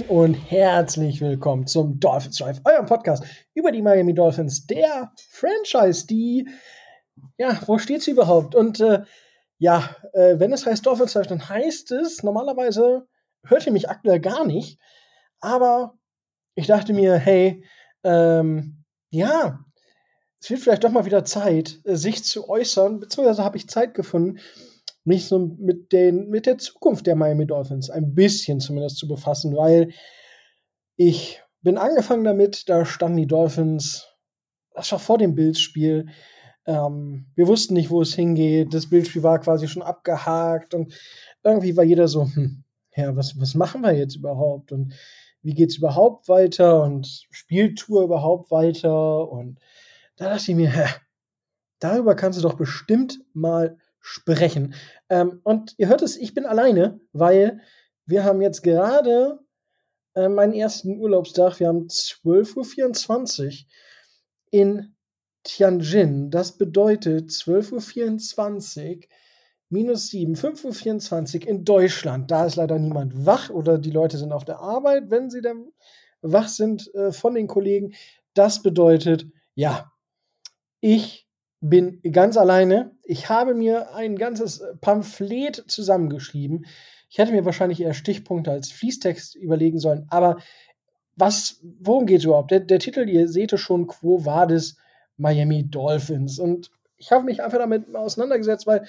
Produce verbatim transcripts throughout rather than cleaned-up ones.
Moin und herzlich willkommen zum Dolphins Drive, eurem Podcast über die Miami Dolphins, der Franchise, die, ja, wo steht sie überhaupt? Und äh, ja, äh, wenn es heißt Dolphins Drive, dann heißt es, normalerweise hört ihr mich aktuell gar nicht, aber ich dachte mir, hey, ähm, ja, es wird vielleicht doch mal wieder Zeit, sich zu äußern, beziehungsweise habe ich Zeit gefunden, mich so mit, den, mit der Zukunft der Miami Dolphins ein bisschen zumindest zu befassen, weil ich bin angefangen damit, da standen die Dolphins, das war vor dem Bills-Spiel, ähm, wir wussten nicht, wo es hingeht, das Bills-Spiel war quasi schon abgehakt und irgendwie war jeder so, hm, ja, was, was machen wir jetzt überhaupt und wie geht's überhaupt weiter und spielt Tour überhaupt weiter und da dachte ich mir, hä, darüber kannst du doch bestimmt mal sprechen. Ähm, und ihr hört es, ich bin alleine, weil wir haben jetzt gerade äh, meinen ersten Urlaubstag. Wir haben zwölf Uhr vierundzwanzig in Tianjin. Das bedeutet zwölf Uhr vierundzwanzig minus sieben, fünf Uhr vierundzwanzig in Deutschland. Da ist leider niemand wach oder die Leute sind auf der Arbeit, wenn sie dann wach sind äh, von den Kollegen. Das bedeutet, ja, ich bin ganz alleine. Ich habe mir ein ganzes Pamphlet zusammengeschrieben. Ich hätte mir wahrscheinlich eher Stichpunkte als Fließtext überlegen sollen. Aber was, worum geht es überhaupt? Der, der Titel, ihr seht es schon, Quo Vadis Miami Dolphins. Und ich habe mich einfach damit auseinandergesetzt, weil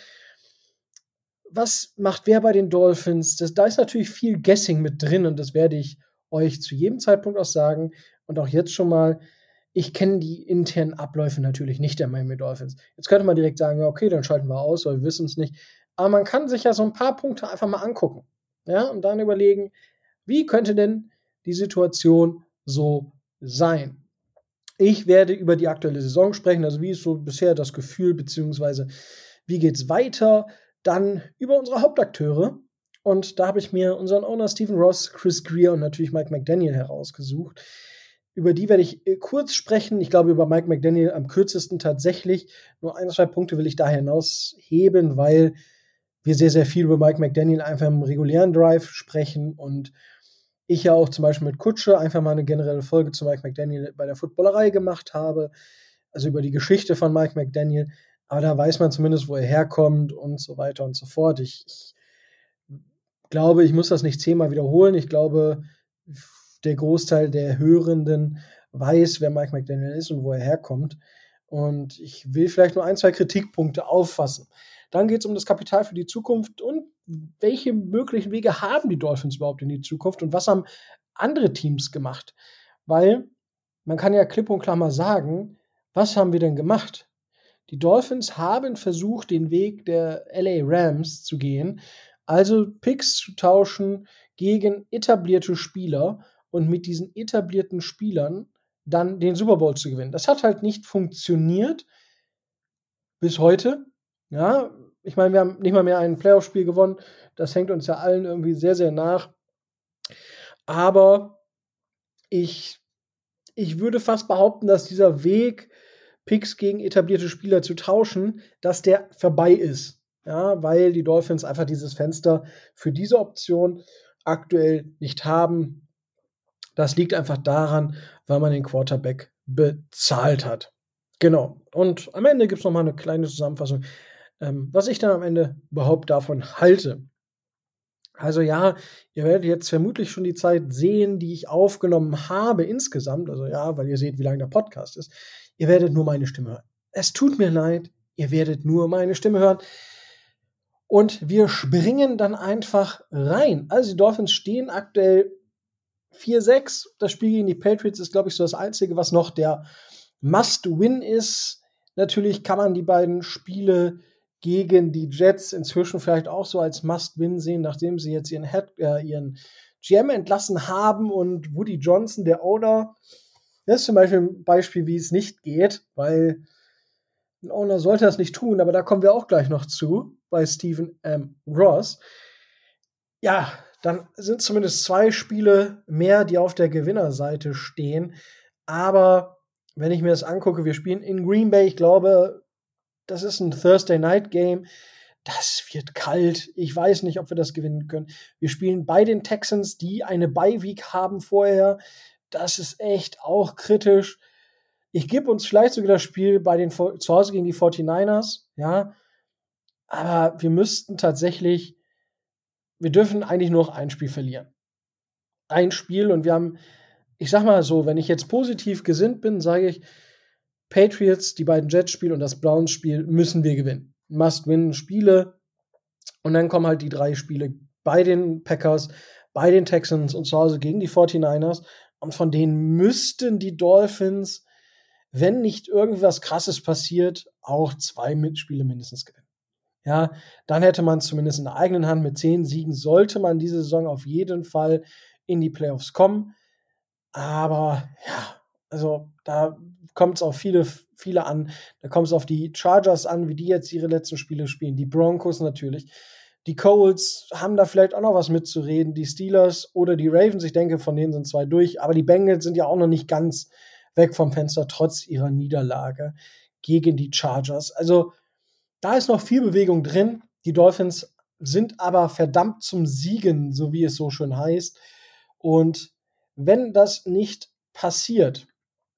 was macht wer bei den Dolphins? Das, da ist natürlich viel Guessing mit drin und das werde ich euch zu jedem Zeitpunkt auch sagen. Und auch jetzt schon mal, ich kenne die internen Abläufe natürlich nicht der Miami Dolphins. Jetzt könnte man direkt sagen, okay, dann schalten wir aus, weil wir wissen es nicht. Aber man kann sich ja so ein paar Punkte einfach mal angucken. Ja, und dann überlegen, wie könnte denn die Situation so sein? Ich werde über die aktuelle Saison sprechen, also wie ist so bisher das Gefühl, beziehungsweise wie geht's weiter? Dann über unsere Hauptakteure. Und da habe ich mir unseren Owner Stephen Ross, Chris Greer und natürlich Mike McDaniel herausgesucht. Über die werde ich kurz sprechen. Ich glaube, über Mike McDaniel am kürzesten tatsächlich. Nur ein, zwei Punkte will ich da hinausheben, weil wir sehr, sehr viel über Mike McDaniel einfach im regulären Drive sprechen und ich ja auch zum Beispiel mit Kutsche einfach mal eine generelle Folge zu Mike McDaniel bei der Footballerei gemacht habe. Also über die Geschichte von Mike McDaniel. Aber da weiß man zumindest, wo er herkommt und so weiter und so fort. Ich, ich glaube, ich muss das nicht zehnmal wiederholen. Ich glaube, der Großteil der Hörenden weiß, wer Mike McDaniel ist und wo er herkommt. Und ich will vielleicht nur ein, zwei Kritikpunkte auffassen. Dann geht es um das Kapital für die Zukunft und welche möglichen Wege haben die Dolphins überhaupt in die Zukunft und was haben andere Teams gemacht? Weil man kann ja klipp und klar mal sagen, was haben wir denn gemacht? Die Dolphins haben versucht, den Weg der L A Rams zu gehen, also Picks zu tauschen gegen etablierte Spieler und mit diesen etablierten Spielern dann den Super Bowl zu gewinnen. Das hat halt nicht funktioniert bis heute. Ja, ich meine, wir haben nicht mal mehr ein Playoff-Spiel gewonnen. Das hängt uns ja allen irgendwie sehr, sehr nach. Aber ich, ich würde fast behaupten, dass dieser Weg, Picks gegen etablierte Spieler zu tauschen, dass der vorbei ist. Ja, weil die Dolphins einfach dieses Fenster für diese Option aktuell nicht haben. Das liegt einfach daran, weil man den Quarterback bezahlt hat. Genau. Und am Ende gibt es noch mal eine kleine Zusammenfassung, ähm, was ich dann am Ende überhaupt davon halte. Also ja, ihr werdet jetzt vermutlich schon die Zeit sehen, die ich aufgenommen habe insgesamt. Also ja, weil ihr seht, wie lang der Podcast ist. Ihr werdet nur meine Stimme hören. Es tut mir leid, ihr werdet nur meine Stimme hören. Und wir springen dann einfach rein. Also die Dolphins stehen aktuell vier sechs. Das Spiel gegen die Patriots ist, glaube ich, so das Einzige, was noch der Must-Win ist. Natürlich kann man die beiden Spiele gegen die Jets inzwischen vielleicht auch so als Must-Win sehen, nachdem sie jetzt ihren, Head, äh, ihren G M entlassen haben und Woody Johnson, der Owner, das ist zum Beispiel ein Beispiel, wie es nicht geht, weil ein Owner sollte das nicht tun, aber da kommen wir auch gleich noch zu, bei Stephen M. Ross. Ja, dann sind zumindest zwei Spiele mehr, die auf der Gewinnerseite stehen. Aber wenn ich mir das angucke, wir spielen in Green Bay, ich glaube, das ist ein Thursday Night Game. das wird kalt. Ich weiß nicht, ob wir das gewinnen können. Wir spielen bei den Texans, die eine Bye-Week haben vorher. Das ist echt auch kritisch. Ich gebe uns vielleicht sogar das Spiel bei den zu Hause gegen die forty-niners, ja. Aber wir müssten tatsächlich, wir dürfen eigentlich nur noch ein Spiel verlieren. Ein Spiel und wir haben, ich sag mal so, wenn ich jetzt positiv gesinnt bin, sage ich, Patriots, die beiden Jets-Spiele und das Browns-Spiel müssen wir gewinnen. Must-win-Spiele. Und dann kommen halt die drei Spiele bei den Packers, bei den Texans und zu Hause gegen die forty-niners. Und von denen müssten die Dolphins, wenn nicht irgendwas Krasses passiert, auch zwei Spiele mindestens gewinnen. Ja, dann hätte man zumindest in der eigenen Hand mit zehn Siegen, sollte man diese Saison auf jeden Fall in die Playoffs kommen. Aber ja, also da kommt es auf viele, viele an. Da kommt es auf die Chargers an, wie die jetzt ihre letzten Spiele spielen. Die Broncos natürlich. Die Colts haben da vielleicht auch noch was mitzureden. Die Steelers oder die Ravens, ich denke, von denen sind zwei durch. Aber die Bengals sind ja auch noch nicht ganz weg vom Fenster, trotz ihrer Niederlage gegen die Chargers. Also da ist noch viel Bewegung drin. Die Dolphins sind aber verdammt zum Siegen, so wie es so schön heißt. Und wenn das nicht passiert,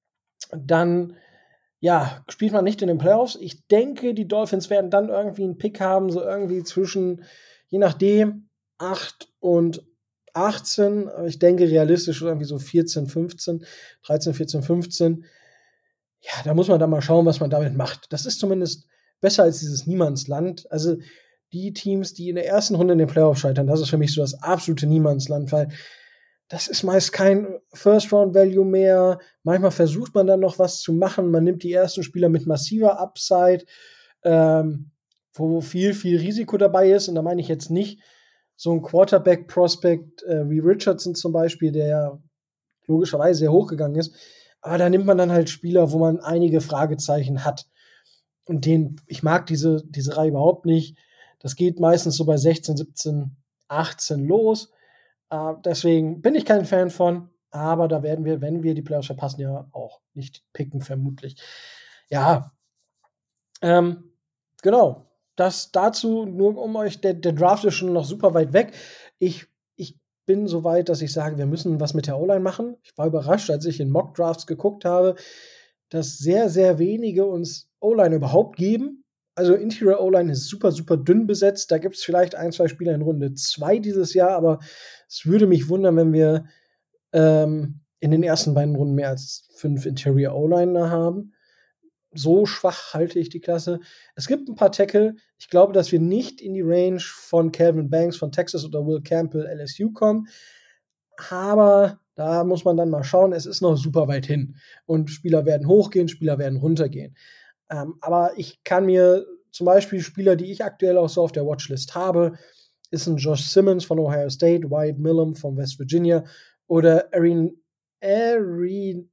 dann ja, spielt man nicht in den Playoffs. Ich denke, die Dolphins werden dann irgendwie einen Pick haben, so irgendwie zwischen, je nachdem, acht und achtzehn. Ich denke, realistisch irgendwie so vierzehn, fünfzehn, dreizehn, vierzehn, fünfzehn. Ja, da muss man dann mal schauen, was man damit macht. Das ist zumindest besser als dieses Niemandsland. Also die Teams, die in der ersten Runde in den Playoffs scheitern, das ist für mich so das absolute Niemandsland, weil das ist meist kein First-Round-Value mehr. Manchmal versucht man dann noch was zu machen. Man nimmt die ersten Spieler mit massiver Upside, ähm, wo viel, viel Risiko dabei ist. Und da meine ich jetzt nicht so ein Quarterback-Prospect äh, wie Richardson zum Beispiel, der ja logischerweise sehr hochgegangen ist. Aber da nimmt man dann halt Spieler, wo man einige Fragezeichen hat. Und den, ich mag diese, diese Reihe überhaupt nicht. Das geht meistens so bei sechzehn, siebzehn, achtzehn los. Uh, deswegen bin ich kein Fan von, aber da werden wir, wenn wir die Playoffs verpassen, ja auch nicht picken, vermutlich. Ja, ähm, genau. Das dazu, nur um euch, der, der Draft ist schon noch super weit weg. Ich, ich bin so weit, dass ich sage, wir müssen was mit der O-Line machen. Ich war überrascht, als ich in Mock-Drafts geguckt habe, dass sehr, sehr wenige uns O-Line überhaupt geben. Also Interior O-Line ist super, super dünn besetzt. Da gibt es vielleicht ein, zwei Spieler in Runde zwei dieses Jahr, aber es würde mich wundern, wenn wir ähm, in den ersten beiden Runden mehr als fünf Interior O-Liner haben. So schwach halte ich die Klasse. Es gibt ein paar Tackle. Ich glaube, dass wir nicht in die Range von Calvin Banks von Texas oder Will Campbell L S U kommen. Aber da muss man dann mal schauen. Es ist noch super weit hin. Und Spieler werden hochgehen, Spieler werden runtergehen. Ähm, aber ich kann mir zum Beispiel Spieler, die ich aktuell auch so auf der Watchlist habe, ist ein Josh Simmons von Ohio State, Wyatt Millam von West Virginia oder Aaron, Aaron,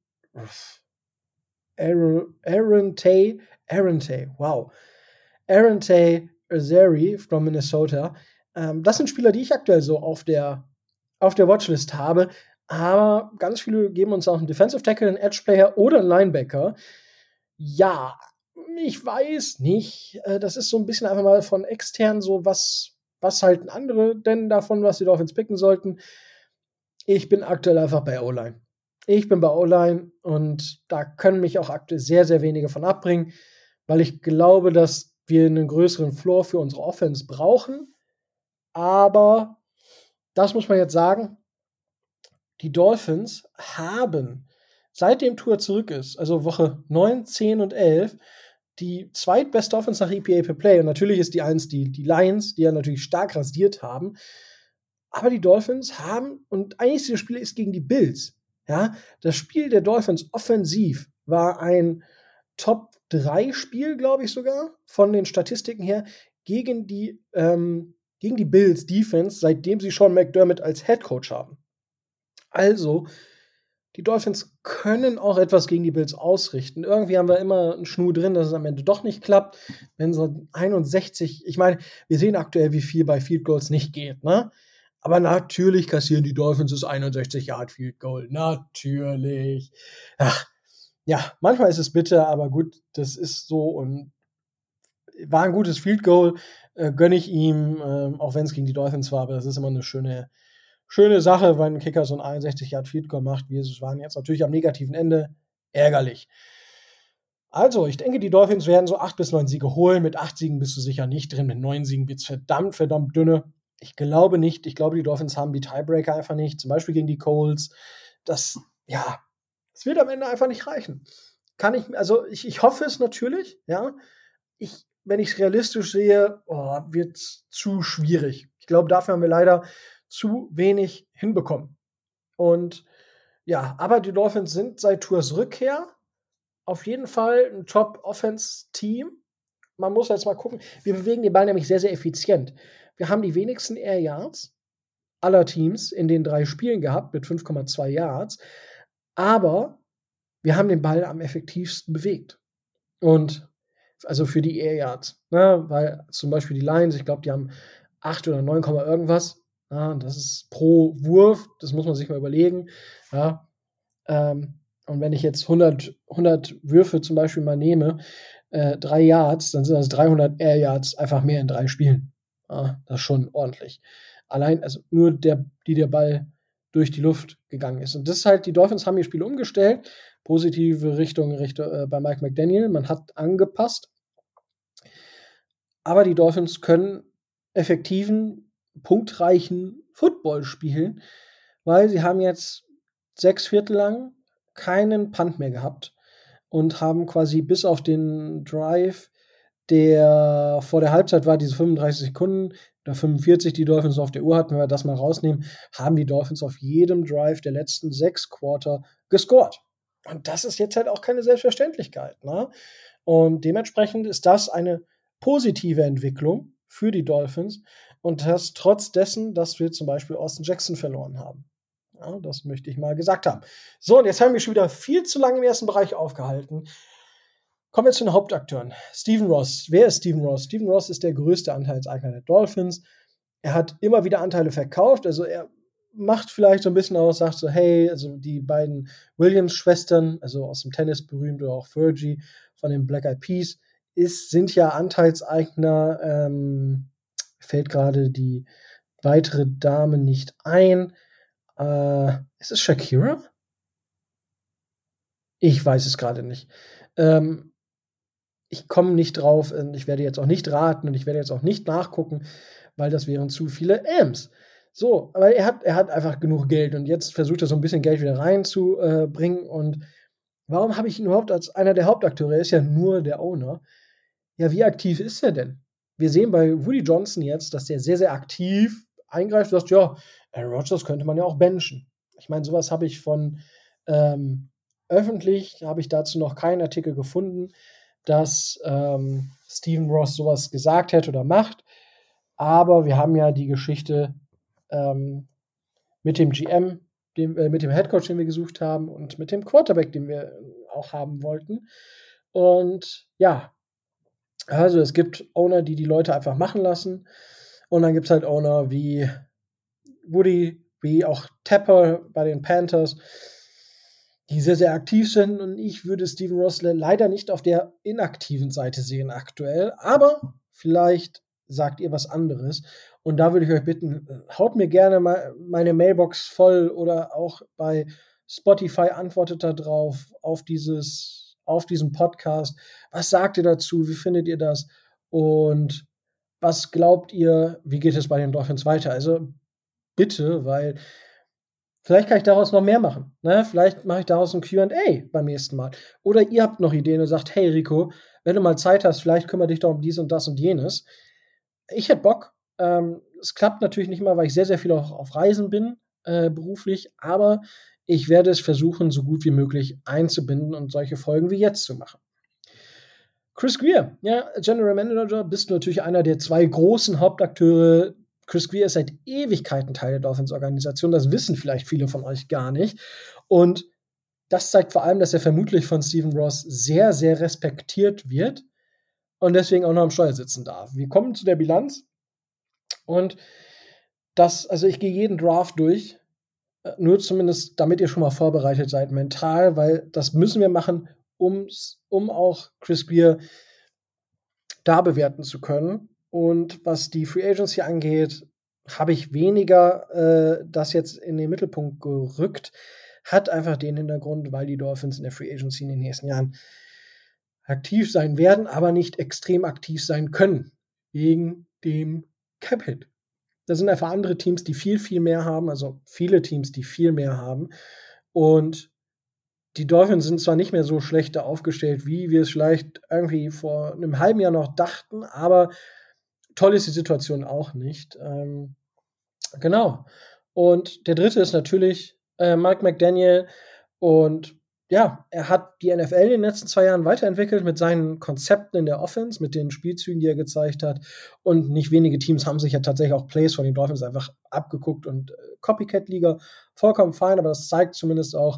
Aaron, Aaron Tay, Aaron Tay, wow, Aaron Tay Azari von Minnesota. Ähm, das sind Spieler, die ich aktuell so auf der, auf der Watchlist habe, aber ganz viele geben uns auch einen Defensive Tackle, einen Edge Player oder einen Linebacker. Ja, ich weiß nicht. Das ist so ein bisschen einfach mal von extern so, was, was halten andere denn davon, was sie Dolphins picken sollten. Ich bin aktuell einfach bei O-Line. Ich bin bei O-Line und da können mich auch aktuell sehr, sehr wenige von abbringen, weil ich glaube, dass wir einen größeren Floor für unsere Offense brauchen. Aber das muss man jetzt sagen, die Dolphins haben, seitdem Tour zurück ist, also Woche neun, zehn und elf, die zweitbeste Offense nach E P A per Play. Und natürlich ist die eins die, die Lions, die ja natürlich stark rasiert haben. Aber die Dolphins haben, und eigentlich dieses Spiel ist gegen die Bills. Ja, das Spiel der Dolphins offensiv war ein Top drei Spiel, glaube ich sogar, von den Statistiken her, gegen die, ähm, gegen die Bills Defense, seitdem sie Sean McDermott als Head Coach haben. Also, die Dolphins können auch etwas gegen die Bills ausrichten. Irgendwie haben wir immer einen Schnuh drin, dass es am Ende doch nicht klappt. Wenn so einundsechzig, ich meine, wir sehen aktuell, wie viel bei Field Goals nicht geht, ne? Aber natürlich kassieren die Dolphins das einundsechzig Yard Field Goal. Natürlich. Ach, ja, manchmal ist es bitter, aber gut, das ist so. Und war ein gutes Field Goal, äh, gönne ich ihm, äh, auch wenn es gegen die Dolphins war, aber das ist immer eine schöne, schöne Sache, wenn ein Kicker so ein einundsechzig Yard Field Goal macht, wie es waren jetzt natürlich am negativen Ende ärgerlich. Also, ich denke, die Dolphins werden so acht bis neun Siege holen. Mit acht Siegen bist du sicher nicht drin. Mit neun Siegen wird es verdammt, verdammt dünne. Ich glaube nicht. Ich glaube, die Dolphins haben die Tiebreaker einfach nicht. Zum Beispiel gegen die Colts. Das, ja, das wird am Ende einfach nicht reichen. Kann ich, also ich, ich hoffe es natürlich, ja. Ich, wenn ich es realistisch sehe, oh, wird es zu schwierig. Ich glaube, dafür haben wir leider zu wenig hinbekommen. Und ja, aber die Dolphins sind seit Tours Rückkehr auf jeden Fall ein Top-Offense-Team. Man muss jetzt mal gucken. Wir bewegen den Ball nämlich sehr, sehr effizient. Wir haben die wenigsten Air Yards aller Teams in den drei Spielen gehabt mit fünf Komma zwei Yards. Aber wir haben den Ball am effektivsten bewegt. Und also für die Air Yards. Ne? Weil zum Beispiel die Lions, ich glaube, die haben acht oder neun, irgendwas. Ja, das ist pro Wurf. Das muss man sich mal überlegen. Ja. Ähm, Und wenn ich jetzt hundert, hundert Würfe zum Beispiel mal nehme, äh, drei Yards, dann sind das dreihundert Air Yards einfach mehr in drei Spielen. Ah, das ist schon ordentlich. Allein, also nur der, die der Ball durch die Luft gegangen ist. Und das ist halt, die Dolphins haben ihr Spiel umgestellt. Positive Richtung, Richtung äh, bei Mike McDaniel. Man hat angepasst. Aber die Dolphins können effektiven, punktreichen Football spielen, weil sie haben jetzt sechs Viertel lang keinen Punt mehr gehabt und haben quasi bis auf den Drive, der vor der Halbzeit war, diese fünfunddreißig Sekunden oder fünfundvierzig, die Dolphins auf der Uhr hatten, wenn wir das mal rausnehmen, haben die Dolphins auf jedem Drive der letzten sechs Quarter gescored. Und das ist jetzt halt auch keine Selbstverständlichkeit. Ne? Und dementsprechend ist das eine positive Entwicklung für die Dolphins und das trotz dessen, dass wir zum Beispiel Austin Jackson verloren haben. Ja, das möchte ich mal gesagt haben. So, und jetzt haben wir schon wieder viel zu lange im ersten Bereich aufgehalten. Kommen wir zu den Hauptakteuren. Stephen Ross. Wer ist Stephen Ross? Stephen Ross ist der größte Anteilseigner der Dolphins. Er hat immer wieder Anteile verkauft. Also er macht vielleicht so ein bisschen aus, sagt so, hey, also die beiden Williams-Schwestern, also aus dem Tennis berühmt, oder auch Fergie von den Black Eyed Peas, ist, sind ja Anteilseigner. Ähm, fällt gerade die weitere Dame nicht ein. Äh, ist es Shakira? Ich weiß es gerade nicht. Ähm, ich komme nicht drauf und ich werde jetzt auch nicht raten und ich werde jetzt auch nicht nachgucken, weil das wären zu viele Amps. So, aber er hat, er hat einfach genug Geld und jetzt versucht er so ein bisschen Geld wieder reinzubringen. Und warum habe ich ihn überhaupt als einer der Hauptakteure? Er ist ja nur der Owner. Ja, wie aktiv ist er denn? Wir sehen bei Woody Johnson jetzt, dass der sehr, sehr aktiv eingreift und sagt, ja, Aaron Rodgers könnte man ja auch benchen. Ich meine, sowas habe ich von ähm, öffentlich, habe ich dazu noch keinen Artikel gefunden, dass ähm, Stephen Ross sowas gesagt hätte oder macht. Aber wir haben ja die Geschichte ähm, mit dem G M, dem, äh, mit dem Headcoach, den wir gesucht haben, und mit dem Quarterback, den wir auch haben wollten. Und ja, also es gibt Owner, die die Leute einfach machen lassen. Und dann gibt es halt Owner wie Woody, wie auch Tapper bei den Panthers, die sehr, sehr aktiv sind. Und ich würde Stephen Ross leider nicht auf der inaktiven Seite sehen aktuell. Aber vielleicht sagt ihr was anderes. Und da würde ich euch bitten, haut mir gerne mal meine Mailbox voll oder auch bei Spotify antwortet da drauf auf dieses, auf diesen Podcast. Was sagt ihr dazu? Wie findet ihr das? Und was glaubt ihr, wie geht es bei den Dolphins weiter? Also bitte, weil vielleicht kann ich daraus noch mehr machen. Ne? Vielleicht mache ich daraus ein Q and A beim nächsten Mal. Oder ihr habt noch Ideen und sagt, hey Rico, wenn du mal Zeit hast, vielleicht kümmere dich doch um dies und das und jenes. Ich hätte Bock. Ähm, es klappt natürlich nicht immer, weil ich sehr, sehr viel auch auf Reisen bin, äh, beruflich. Aber ich werde es versuchen, so gut wie möglich einzubinden und solche Folgen wie jetzt zu machen. Chris Grier, ja, General Manager, bist du natürlich einer der zwei großen Hauptakteure. Chris Grier ist seit Ewigkeiten Teil der Dolphins-Organisation. Das wissen vielleicht viele von euch gar nicht. Und das zeigt vor allem, dass er vermutlich von Stephen Ross sehr, sehr respektiert wird und deswegen auch noch am Steuer sitzen darf. Wir kommen zu der Bilanz und das, also ich gehe jeden Draft durch, nur zumindest, damit ihr schon mal vorbereitet seid mental, weil das müssen wir machen, um, um auch Chris Grier da bewerten zu können. Und was die Free Agency angeht, habe ich weniger äh, das jetzt in den Mittelpunkt gerückt. Hat einfach den Hintergrund, weil die Dolphins in der Free Agency in den nächsten Jahren aktiv sein werden, aber nicht extrem aktiv sein können. Wegen dem Cap-Hit. Da sind einfach andere Teams, die viel, viel mehr haben, also viele Teams, die viel mehr haben. Und die Dolphins sind zwar nicht mehr so schlecht aufgestellt, wie wir es vielleicht irgendwie vor einem halben Jahr noch dachten, aber toll ist die Situation auch nicht. Ähm, genau. Und der dritte ist natürlich äh, Mike McDaniel. Und ja, er hat die N F L in den letzten zwei Jahren weiterentwickelt mit seinen Konzepten in der Offense, mit den Spielzügen, die er gezeigt hat. Und nicht wenige Teams haben sich ja tatsächlich auch Plays von den Dolphins einfach abgeguckt und äh, Copycat-Liga, vollkommen fein, aber das zeigt zumindest auch,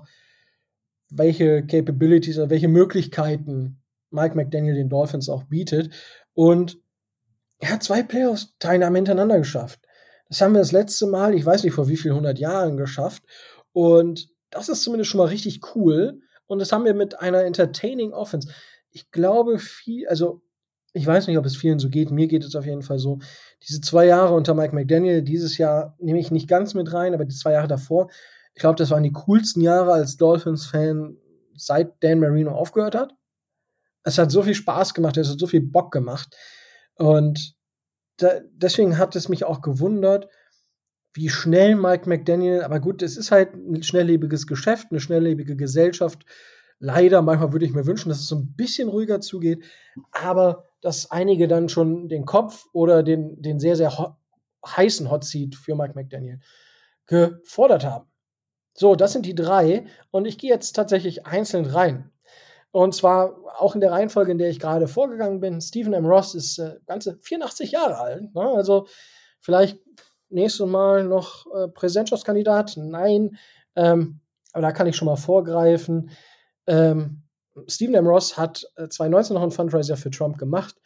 welche Capabilities oder welche Möglichkeiten Mike McDaniel den Dolphins auch bietet. Und er hat zwei Playoffs-Teilnahmen hintereinander geschafft. Das haben wir das letzte Mal, ich weiß nicht vor wie vielen hundert Jahren geschafft. Und das ist zumindest schon mal richtig cool. Und das haben wir mit einer entertaining Offense. Ich glaube, viel, also ich weiß nicht, ob es vielen so geht. Mir geht es auf jeden Fall so. Diese zwei Jahre unter Mike McDaniel, dieses Jahr nehme ich nicht ganz mit rein, aber die zwei Jahre davor, ich glaube, das waren die coolsten Jahre als Dolphins-Fan, seit Dan Marino aufgehört hat. Es hat so viel Spaß gemacht, es hat so viel Bock gemacht. Und da, deswegen hat es mich auch gewundert, wie schnell Mike McDaniel, aber gut, es ist halt ein schnelllebiges Geschäft, eine schnelllebige Gesellschaft. Leider, manchmal würde ich mir wünschen, dass es so ein bisschen ruhiger zugeht, aber dass einige dann schon den Kopf oder den, den sehr, sehr ho- heißen Hot Seat für Mike McDaniel gefordert haben. So, das sind die drei. Und ich gehe jetzt tatsächlich einzeln rein. Und zwar auch in der Reihenfolge, in der ich gerade vorgegangen bin. Stephen M. Ross ist äh, ganze vierundachtzig Jahre alt. Ne? Also vielleicht nächstes Mal noch äh, Präsidentschaftskandidat. Nein. Ähm, aber da kann ich schon mal vorgreifen. Ähm, Stephen M. Ross hat äh, zwanzig neunzehn noch einen Fundraiser für Trump gemacht.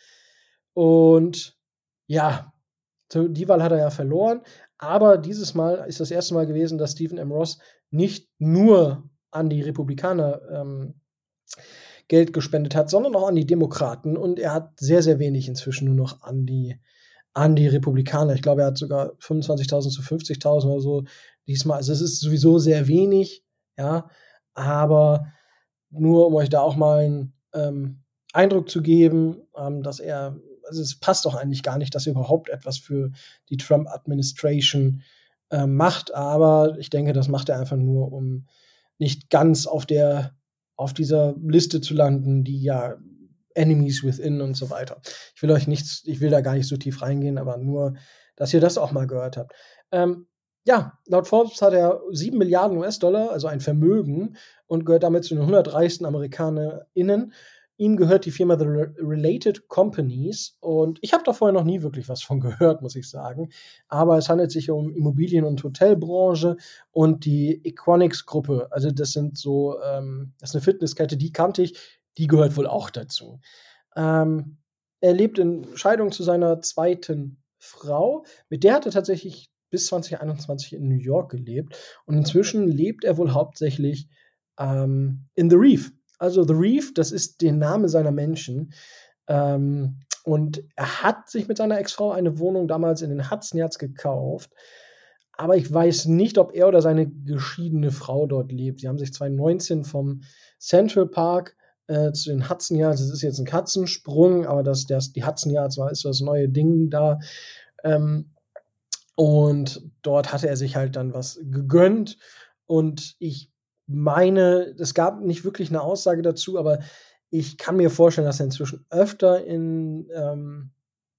Und ja, die Wahl hat er ja verloren. Aber dieses Mal ist das erste Mal gewesen, dass Stephen M. Ross nicht nur an die Republikaner ähm, Geld gespendet hat, sondern auch an die Demokraten. Und er hat sehr, sehr wenig inzwischen nur noch an die, an die Republikaner. Ich glaube, er hat sogar fünfundzwanzigtausend zu fünfzigtausend oder so diesmal. Also es ist sowieso sehr wenig, ja. Aber nur, um euch da auch mal einen ähm, Eindruck zu geben, ähm, dass er, also es passt doch eigentlich gar nicht, dass er überhaupt etwas für die Trump-Administration äh, macht. Aber ich denke, das macht er einfach nur, um nicht ganz auf der auf dieser Liste zu landen, die ja Enemies within und so weiter. Ich will euch nichts, ich will da gar nicht so tief reingehen, aber nur, dass ihr das auch mal gehört habt. Ähm, ja, laut Forbes hat er sieben Milliarden U S-Dollar, also ein Vermögen, und gehört damit zu den hundert reichsten AmerikanerInnen. Ihm gehört die Firma The Related Companies und ich habe da vorher noch nie wirklich was von gehört, muss ich sagen. Aber es handelt sich um Immobilien- und Hotelbranche und die Equonics-Gruppe. Also das sind so, ähm, das ist eine Fitnesskette, die kannte ich, die gehört wohl auch dazu. Ähm, er lebt in Scheidung zu seiner zweiten Frau. Mit der hat er tatsächlich bis zwanzig einundzwanzig in New York gelebt. Und inzwischen lebt er wohl hauptsächlich ähm, in The Reef. Also The Reef, das ist der Name seiner Menschen. Ähm, und er hat sich mit seiner Ex-Frau eine Wohnung damals in den Hudson Yards gekauft. Aber ich weiß nicht, ob er oder seine geschiedene Frau dort lebt. Sie haben sich zwanzig neunzehn vom Central Park äh, zu den Hudson Yards, das ist jetzt ein Katzensprung, aber das, das, die Hudson Yards war ist das neue Ding da. Ähm, und dort hatte er sich halt dann was gegönnt. Und ich meine, es gab nicht wirklich eine Aussage dazu, aber ich kann mir vorstellen, dass er inzwischen öfter in, ähm,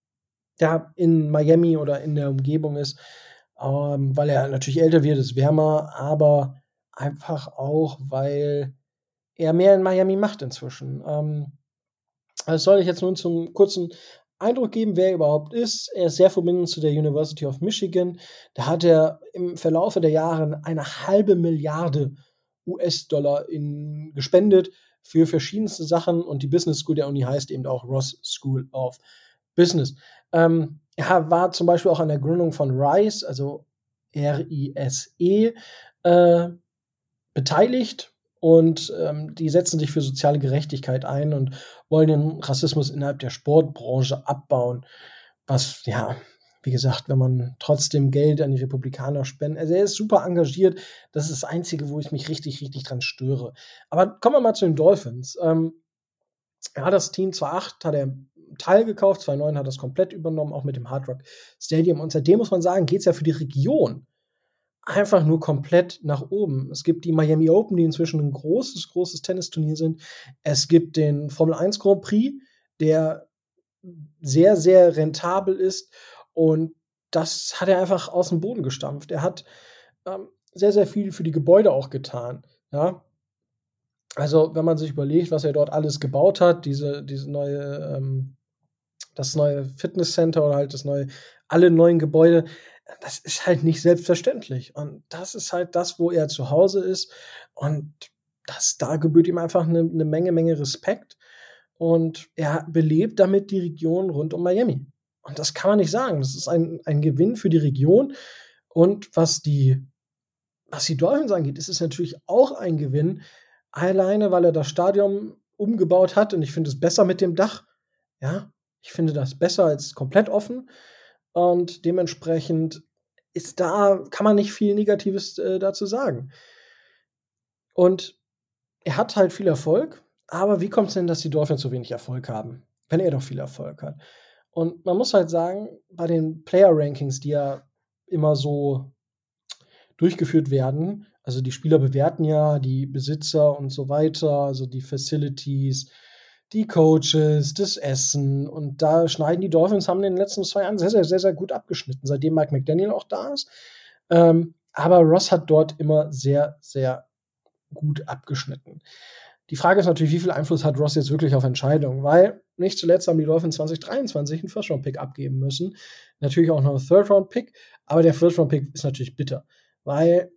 ja, in Miami oder in der Umgebung ist, ähm, weil er natürlich älter wird, ist wärmer, aber einfach auch, weil er mehr in Miami macht inzwischen. Ähm, das soll ich jetzt nun zum kurzen Eindruck geben, wer er überhaupt ist. Er ist sehr verbindend zu der University of Michigan. Da hat er im Verlaufe der Jahre eine halbe Milliarde U S-Dollar in, gespendet für verschiedenste Sachen und die Business School der Uni heißt eben auch Ross School of Business. Ähm, er war zum Beispiel auch an der Gründung von RISE, also R I S E, äh, beteiligt und ähm, die setzen sich für soziale Gerechtigkeit ein und wollen den Rassismus innerhalb der Sportbranche abbauen. Was, ja, wie gesagt, wenn man trotzdem Geld an die Republikaner spendet, also er ist super engagiert, das ist das Einzige, wo ich mich richtig, richtig dran störe. Aber kommen wir mal zu den Dolphins. Ähm, ja, das Team zweitausendacht hat er einen Teil gekauft, zweitausendneun hat er es komplett übernommen, auch mit dem Hard Rock Stadium. Und seitdem muss man sagen, geht es ja für die Region einfach nur komplett nach oben. Es gibt die Miami Open, die inzwischen ein großes, großes Tennisturnier sind. Es gibt den Formel eins Grand Prix, der sehr, sehr rentabel ist. Und das hat er einfach aus dem Boden gestampft. Er hat ähm, sehr, sehr viel für die Gebäude auch getan. Ja, also, wenn man sich überlegt, was er dort alles gebaut hat, diese, diese neue, ähm, das neue Fitnesscenter oder halt das neue, alle neuen Gebäude, das ist halt nicht selbstverständlich. Und das ist halt das, wo er zu Hause ist. Und das, da gebührt ihm einfach eine, eine Menge, Menge Respekt. Und er belebt damit die Region rund um Miami. Und das kann man nicht sagen. Das ist ein, ein Gewinn für die Region. Und was die, was die Dolphins angeht, ist es natürlich auch ein Gewinn, alleine, weil er das Stadion umgebaut hat und ich finde es besser mit dem Dach. Ja, ich finde das besser als komplett offen und dementsprechend ist da kann man nicht viel Negatives, äh, dazu sagen. Und er hat halt viel Erfolg, aber wie kommt's denn, dass die Dolphins so wenig Erfolg haben, wenn er doch viel Erfolg hat? Und man muss halt sagen, bei den Player Rankings, die ja immer so durchgeführt werden. Also die Spieler bewerten ja die Besitzer und so weiter, also die Facilities, die Coaches, das Essen. Und da schneiden die Dolphins, haben in den letzten zwei Jahren sehr, sehr, sehr, sehr gut abgeschnitten, seitdem Mike McDaniel auch da ist. Ähm, aber Ross hat dort immer sehr, sehr gut abgeschnitten. Die Frage ist natürlich, wie viel Einfluss hat Ross jetzt wirklich auf Entscheidungen? Weil nicht zuletzt haben die Dolphins zwanzig dreiundzwanzig einen First-Round-Pick abgeben müssen. Natürlich auch noch einen Third-Round-Pick, aber der First-Round-Pick ist natürlich bitter, weil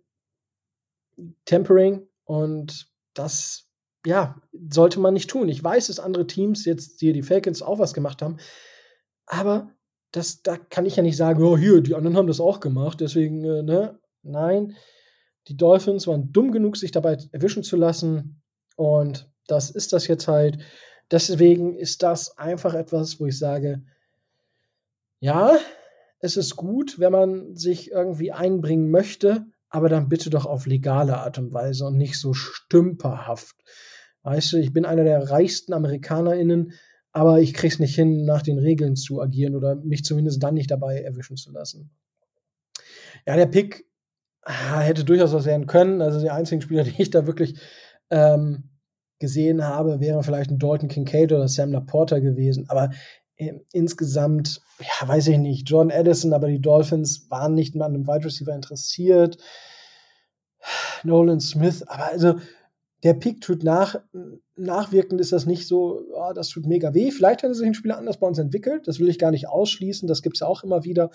Tempering und das, ja, sollte man nicht tun. Ich weiß, dass andere Teams jetzt hier die Falcons auch was gemacht haben, aber das, da kann ich ja nicht sagen, oh, hier, die anderen haben das auch gemacht, deswegen, äh, ne? Nein, die Dolphins waren dumm genug, sich dabei erwischen zu lassen und das ist das jetzt halt. Deswegen ist das einfach etwas, wo ich sage, ja, es ist gut, wenn man sich irgendwie einbringen möchte, aber dann bitte doch auf legale Art und Weise und nicht so stümperhaft. Weißt du, ich bin einer der reichsten AmerikanerInnen, aber ich krieg's nicht hin, nach den Regeln zu agieren oder mich zumindest dann nicht dabei erwischen zu lassen. Ja, der Pick ah, hätte durchaus was werden können. Also die einzigen Spieler, die ich da wirklich ähm, gesehen habe, wären vielleicht ein Dalton Kincaid oder Sam Laporta gewesen. Aber äh, insgesamt, ja, weiß ich nicht, Jordan Addison, aber die Dolphins waren nicht mal an einem Wide Receiver interessiert. Nolan Smith, aber also der Pick tut nach, nachwirkend ist das nicht so, oh, das tut mega weh. Vielleicht hätte sich ein Spieler anders bei uns entwickelt, das will ich gar nicht ausschließen, das gibt es ja auch immer wieder.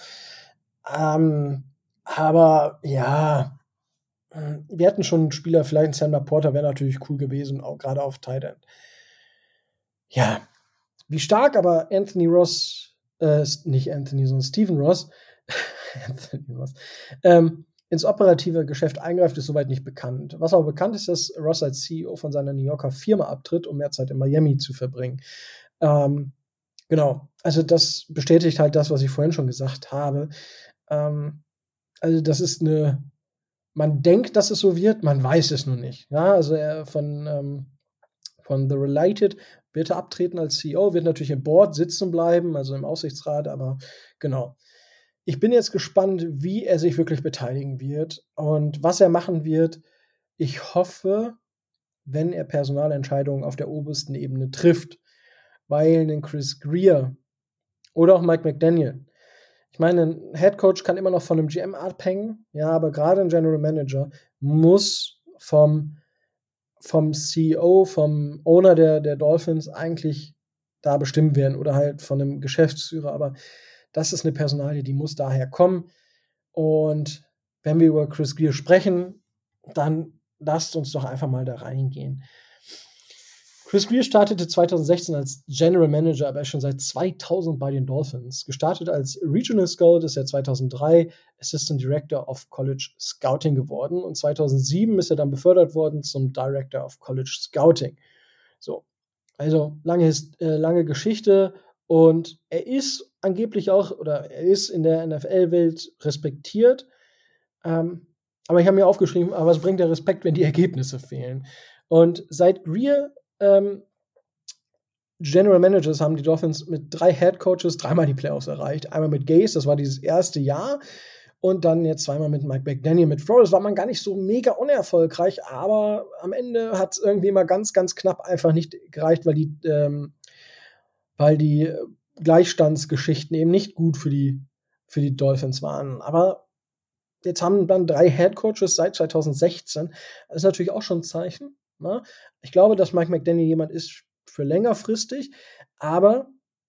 Ähm, aber ja, wir hätten schon einen Spieler, vielleicht ein Sam Laporta wäre natürlich cool gewesen, auch gerade auf Tight End. Ja, wie stark aber Anthony Ross, äh, nicht Anthony, sondern Stephen Ross, Anthony Ross, ähm, ins operative Geschäft eingreift, ist soweit nicht bekannt. Was aber bekannt ist, dass Ross als C E O von seiner New Yorker Firma abtritt, um mehr Zeit in Miami zu verbringen. Ähm, genau, also das bestätigt halt das, was ich vorhin schon gesagt habe. Ähm, also das ist eine, man denkt, dass es so wird, man weiß es nur nicht. Ja, also er von, ähm, von The Related wird er abtreten als C E O, wird natürlich im Board sitzen bleiben, also im Aufsichtsrat, aber genau. Ich bin jetzt gespannt, wie er sich wirklich beteiligen wird und was er machen wird. Ich hoffe, wenn er Personalentscheidungen auf der obersten Ebene trifft, weil ein Chris Greer oder auch Mike McDaniel, ich meine, ein Headcoach kann immer noch von einem G M abhängen, ja, aber gerade ein General Manager muss vom, vom C E O, vom Owner der, der Dolphins eigentlich da bestimmt werden oder halt von einem Geschäftsführer, aber das ist eine Personalie, die muss daher kommen. Und wenn wir über Chris Greer sprechen, dann lasst uns doch einfach mal da reingehen. Chris Greer startete zweitausendsechzehn als General Manager, aber er ist schon seit zweitausend bei den Dolphins. Gestartet als Regional Scout ist er zweitausenddrei Assistant Director of College Scouting geworden und zweitausendsieben ist er dann befördert worden zum Director of College Scouting. So, also lange, äh, lange Geschichte und er ist angeblich auch, oder er ist in der N F L-Welt respektiert, ähm, aber ich habe mir aufgeschrieben, aber was bringt der Respekt, wenn die Ergebnisse fehlen? Und seit Greer ähm, General Managers haben die Dolphins mit drei Head Coaches dreimal die Playoffs erreicht. Einmal mit Gase, das war dieses erste Jahr, und dann jetzt zweimal mit Mike McDaniel. Mit Flores war man gar nicht so mega unerfolgreich, aber am Ende hat es irgendwie mal ganz, ganz knapp einfach nicht gereicht, weil die, ähm, weil die Gleichstandsgeschichten eben nicht gut für die, für die Dolphins waren. Aber jetzt haben dann drei Head Coaches seit zweitausendsechzehn. Das ist natürlich auch schon ein Zeichen. Ne? Ich glaube, dass Mike McDaniel jemand ist für längerfristig, aber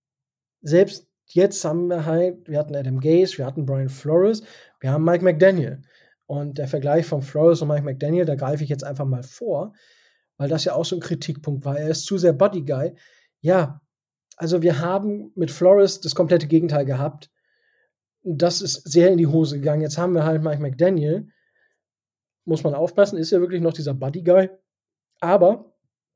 selbst jetzt haben wir halt, wir hatten Adam Gase, wir hatten Brian Flores, wir haben Mike McDaniel. Und der Vergleich von Flores und Mike McDaniel, da greife ich jetzt einfach mal vor, weil das ja auch so ein Kritikpunkt war. Er ist zu sehr Body Guy. Ja, also wir haben mit Flores das komplette Gegenteil gehabt. Das ist sehr in die Hose gegangen. Jetzt haben wir halt Mike McDaniel. Muss man aufpassen, ist ja wirklich noch dieser Buddy Guy. Aber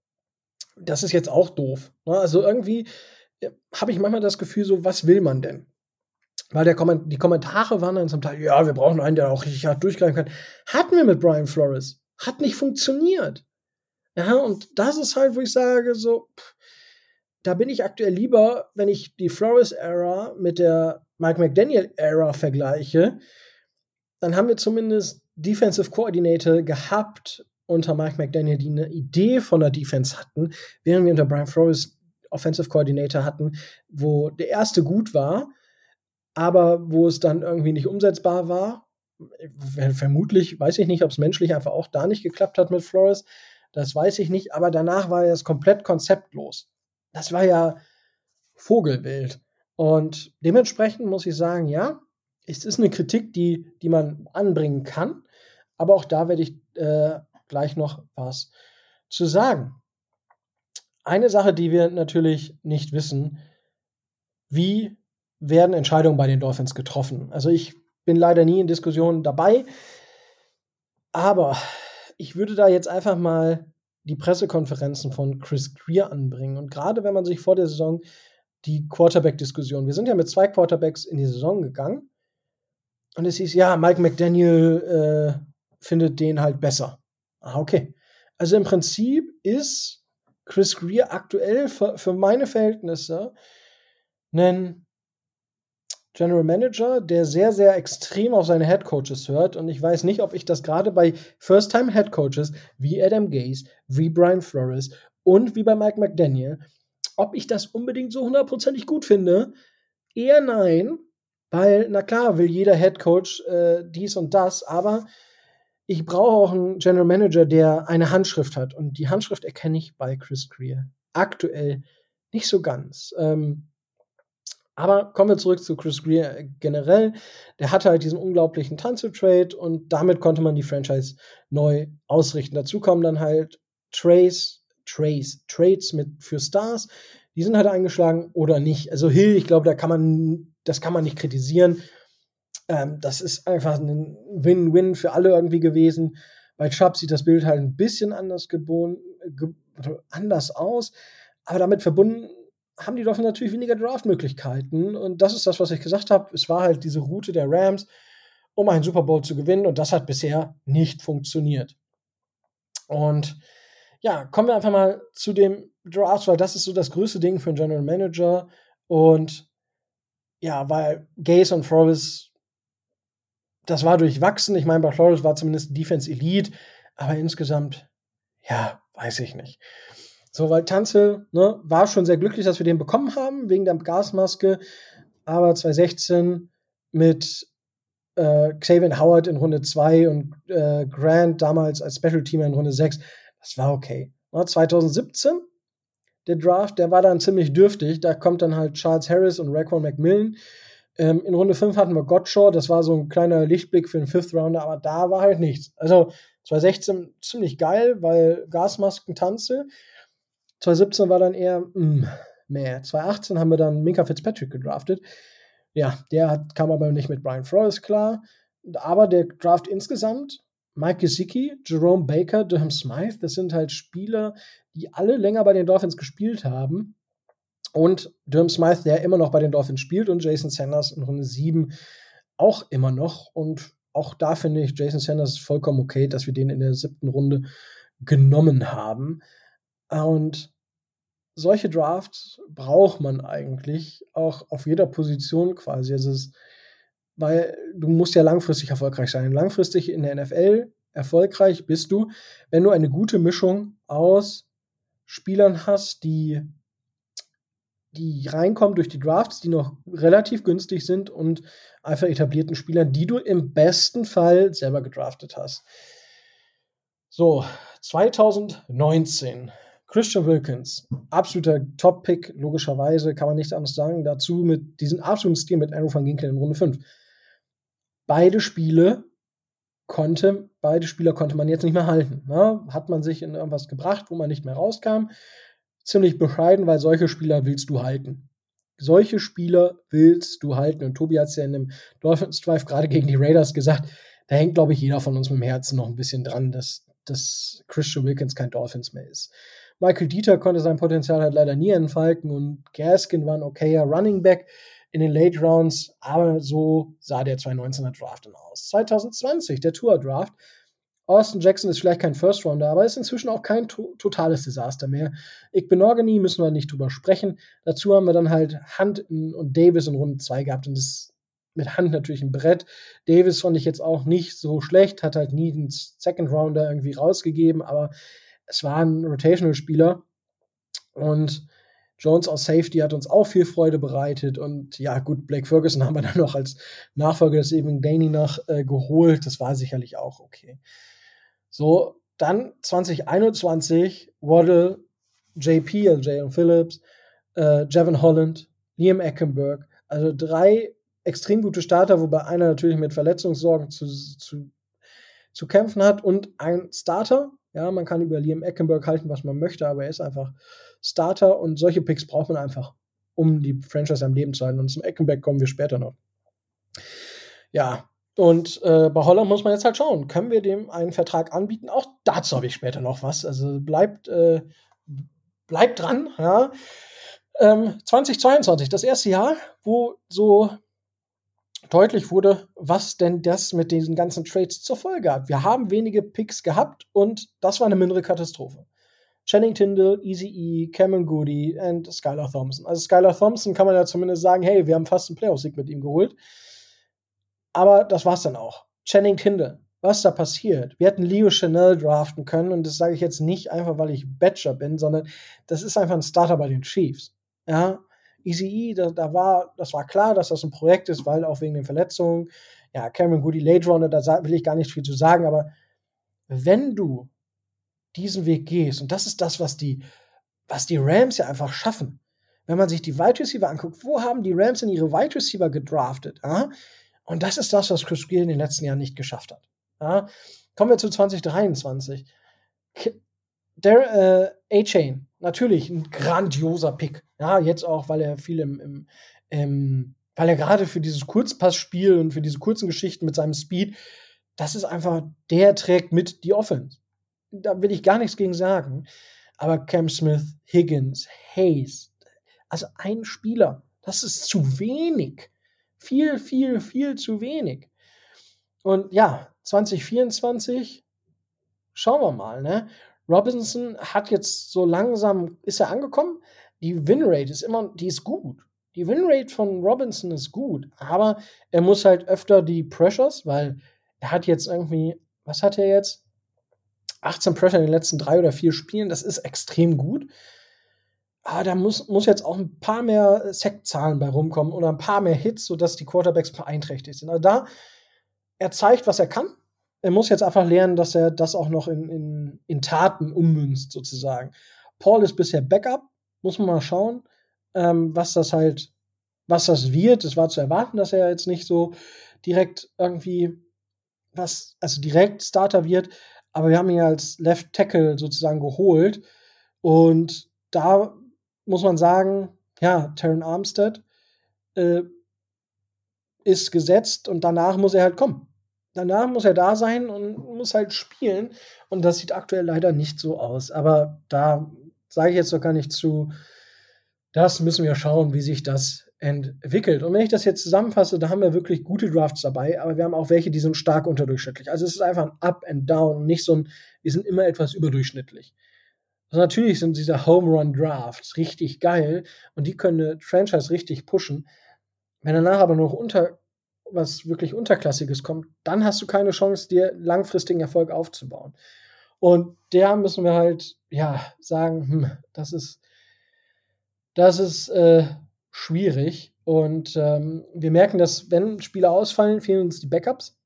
das ist jetzt auch doof. Ne? Also irgendwie äh, habe ich manchmal das Gefühl, so, was will man denn? Weil der Komment- die Kommentare waren dann zum Teil, ja, wir brauchen einen, der auch richtig hart durchgreifen kann. Hatten wir mit Brian Flores. Hat nicht funktioniert. Ja, und das ist halt, wo ich sage, so, pff, da bin ich aktuell lieber, wenn ich die Flores-Ära mit der Mike McDaniel-Ära vergleiche, dann haben wir zumindest Defensive Coordinator gehabt unter Mike McDaniel, die eine Idee von der Defense hatten, während wir unter Brian Flores Offensive Coordinator hatten, wo der erste gut war, aber wo es dann irgendwie nicht umsetzbar war. Vermutlich, weiß ich nicht, ob es menschlich einfach auch da nicht geklappt hat mit Flores, das weiß ich nicht, aber danach war es komplett konzeptlos. Das war ja Vogelwild. Und dementsprechend muss ich sagen, ja, es ist eine Kritik, die, die man anbringen kann, aber auch da werde ich äh, gleich noch was zu sagen. Eine Sache, die wir natürlich nicht wissen, wie werden Entscheidungen bei den Dolphins getroffen? Also ich bin leider nie in Diskussionen dabei, aber ich würde da jetzt einfach mal die Pressekonferenzen von Chris Greer anbringen. Und gerade wenn man sich vor der Saison die Quarterback-Diskussion, wir sind ja mit zwei Quarterbacks in die Saison gegangen und es hieß, ja, Mike McDaniel äh, findet den halt besser. Ah, okay. Also im Prinzip ist Chris Greer aktuell für, für meine Verhältnisse ein General Manager, der sehr, sehr extrem auf seine Head Coaches hört. Und ich weiß nicht, ob ich das gerade bei First-Time Head Coaches wie Adam Gase, wie Brian Flores und wie bei Mike McDaniel, ob ich das unbedingt so hundertprozentig gut finde. Eher nein, weil, na klar, will jeder Head Coach äh, dies und das, aber ich brauche auch einen General Manager, der eine Handschrift hat. Und die Handschrift erkenne ich bei Chris Greer aktuell nicht so ganz. Ähm, Aber kommen wir zurück zu Chris Greer generell. Der hatte halt diesen unglaublichen Tunsil-Trade und damit konnte man die Franchise neu ausrichten. Dazu kommen dann halt Trades, Trades, Trades mit für Stars. Die sind halt eingeschlagen oder nicht. Also Hill, ich glaube, da kann man, das kann man nicht kritisieren. Ähm, das ist einfach ein Win-Win für alle irgendwie gewesen. Bei Chubb sieht das Bild halt ein bisschen anders geboren, ge anders aus, aber damit verbunden haben die Dolphins natürlich weniger Draftmöglichkeiten. Und das ist das, was ich gesagt habe. Es war halt diese Route der Rams, um einen Super Bowl zu gewinnen. Und das hat bisher nicht funktioniert. Und ja, kommen wir einfach mal zu dem Draft, weil das ist so das größte Ding für einen General Manager. Und ja, weil Gase und Flores, das war durchwachsen. Ich meine, bei Flores war zumindest Defense Elite. Aber insgesamt, ja, weiß ich nicht. So, weil Tunsil, ne, war schon sehr glücklich, dass wir den bekommen haben, wegen der Gasmaske. Aber zweitausendsechzehn mit äh, Xavier Howard in Runde zwei und äh, Grant damals als Special Teamer in Runde sechs, das war okay. Ne, zweitausendsiebzehn, der Draft, der war dann ziemlich dürftig. Da kommt dann halt Charles Harris und Raekwon McMillan. Ähm, in Runde fünf hatten wir Godchaux, das war so ein kleiner Lichtblick für den Fifth Rounder, aber da war halt nichts. Also zweitausendsechzehn ziemlich geil, weil Gasmasken Tunsil. zwanzig siebzehn war dann eher, mh, meh. zwanzig achtzehn haben wir dann Minka Fitzpatrick gedraftet. Ja, der hat, kam aber nicht mit Brian Flores klar. Aber der Draft insgesamt, Mike Gesicki, Jerome Baker, Durham Smythe, das sind halt Spieler, die alle länger bei den Dolphins gespielt haben. Und Durham Smythe, der immer noch bei den Dolphins spielt, und Jason Sanders in Runde sieben auch immer noch. Und auch da finde ich Jason Sanders vollkommen okay, dass wir den in der siebten Runde genommen haben. Und solche Drafts braucht man eigentlich auch auf jeder Position quasi. Also es, weil du musst ja langfristig erfolgreich sein. Langfristig in der N F L erfolgreich bist du, wenn du eine gute Mischung aus Spielern hast, die die reinkommen durch die Drafts, die noch relativ günstig sind, und einfach etablierten Spielern, die du im besten Fall selber gedraftet hast. So, zwanzig neunzehn. Christian Wilkins, absoluter Top-Pick, logischerweise, kann man nichts anderes sagen. Dazu mit diesem absoluten Stil mit Andrew van Ginkel in Runde fünf. Beide Spiele konnte, beide Spieler konnte man jetzt nicht mehr halten. Ne? Hat man sich in irgendwas gebracht, wo man nicht mehr rauskam. Ziemlich bescheiden, weil solche Spieler willst du halten. Solche Spieler willst du halten. Und Tobi hat es ja in dem Dolphins Drive gerade gegen die Raiders gesagt, da hängt, glaube ich, jeder von uns mit dem Herzen noch ein bisschen dran, dass, dass Christian Wilkins kein Dolphins mehr ist. Michael Dieter konnte sein Potenzial halt leider nie entfalten, und Gaskin war ein okayer Running Back in den Late Rounds, aber so sah der zwanzig neunzehner Draft dann aus. zwanzig zwanzig, der Tour Draft. Austin Jackson ist vielleicht kein First Rounder, aber ist inzwischen auch kein to- totales Desaster mehr. Igbenogany müssen wir nicht drüber sprechen. Dazu haben wir dann halt Hunt und Davis in Runde zwei gehabt, und das mit Hunt natürlich ein Brett. Davis fand ich jetzt auch nicht so schlecht, hat halt nie einen Second Rounder irgendwie rausgegeben, aber es war ein Rotational-Spieler, und Jones aus Safety hat uns auch viel Freude bereitet, und ja gut, Blake Ferguson haben wir dann noch als Nachfolger des Evan Daney noch äh, geholt, das war sicherlich auch okay. So, dann zwanzig einundzwanzig, Waddle, J P, also Jalen Phillips, äh, Javon Holland, Liam Eckenberg, also drei extrem gute Starter, wobei einer natürlich mit Verletzungssorgen zu, zu, zu kämpfen hat, und ein Starter. Ja, man kann über Liam Eckenberg halten, was man möchte, aber er ist einfach Starter, und solche Picks braucht man einfach, um die Franchise am Leben zu halten. Und zum Eckenberg kommen wir später noch. Ja, und äh, bei Holland muss man jetzt halt schauen, können wir dem einen Vertrag anbieten? Auch dazu habe ich später noch was. Also bleibt, äh, bleibt dran. Ja. Ähm, zwanzig zweiundzwanzig, das erste Jahr, wo so deutlich wurde, was denn das mit diesen ganzen Trades zur Folge hat. Wir haben wenige Picks gehabt, und das war eine mindere Katastrophe. Channing Tindall, Easy E, Cameron Goody und Skylar Thompson. Also Skylar Thompson kann man ja zumindest sagen, hey, wir haben fast einen Playoff-Sieg mit ihm geholt. Aber das war's dann auch. Channing Tindall, was da passiert? Wir hätten Leo Chanel draften können, und das sage ich jetzt nicht einfach, weil ich Badger bin, sondern das ist einfach ein Starter bei den Chiefs. Ja, Easy E, da, da war, das war klar, dass das ein Projekt ist, weil auch wegen den Verletzungen. Ja, Cameron Goody, Late Runner, da will ich gar nicht viel zu sagen, aber wenn du diesen Weg gehst, und das ist das, was die, was die Rams ja einfach schaffen. Wenn man sich die Wide Receiver anguckt, wo haben die Rams in ihre Wide Receiver gedraftet? Ja? Und das ist das, was Chris Greer in den letzten Jahren nicht geschafft hat. Ja? Kommen wir zu zwanzig dreiundzwanzig. Der äh, A-Chain, natürlich ein grandioser Pick. Ja, jetzt auch, weil er viel im, im, im weil er gerade für dieses Kurzpassspiel und für diese kurzen Geschichten mit seinem Speed, das ist einfach, der trägt mit die Offense. Da will ich gar nichts gegen sagen. Aber Cam Smith, Higgins, Hayes, also ein Spieler, das ist zu wenig. Viel, viel, viel zu wenig. Und ja, zwanzig vierundzwanzig, schauen wir mal, ne? Robinson hat jetzt so langsam, ist er angekommen. Die Winrate ist immer, die ist gut. Die Winrate von Robinson ist gut, aber er muss halt öfter die Pressures, weil er hat jetzt irgendwie, was hat er jetzt? achtzehn Pressure in den letzten drei oder vier Spielen, das ist extrem gut. Aber da muss, muss jetzt auch ein paar mehr Sack-Zahlen bei rumkommen oder ein paar mehr Hits, sodass die Quarterbacks beeinträchtigt sind. Also da, er zeigt, was er kann. Er muss jetzt einfach lernen, dass er das auch noch in, in, in Taten ummünzt, sozusagen. Paul ist bisher Backup, muss man mal schauen, ähm, was das halt, was das wird. Es war zu erwarten, dass er jetzt nicht so direkt irgendwie was, also direkt Starter wird. Aber wir haben ihn als Left Tackle sozusagen geholt. Und da muss man sagen, ja, Terron Armstead äh, ist gesetzt und danach muss er halt kommen. Danach muss er da sein und muss halt spielen. Und das sieht aktuell leider nicht so aus. Aber da sage ich jetzt doch gar nicht zu. Das müssen wir schauen, wie sich das entwickelt. Und wenn ich das jetzt zusammenfasse, da haben wir wirklich gute Drafts dabei, aber wir haben auch welche, die sind stark unterdurchschnittlich. Also es ist einfach ein Up and Down, nicht so ein, wir sind immer etwas überdurchschnittlich. Also natürlich sind diese Home Run Drafts richtig geil und die können eine Franchise richtig pushen. Wenn danach aber noch unter was wirklich Unterklassiges kommt, dann hast du keine Chance, dir langfristigen Erfolg aufzubauen. Und der müssen wir halt, ja, sagen, hm, das ist, das ist äh, schwierig. Und ähm, wir merken, dass, wenn Spieler ausfallen, fehlen uns die Backups.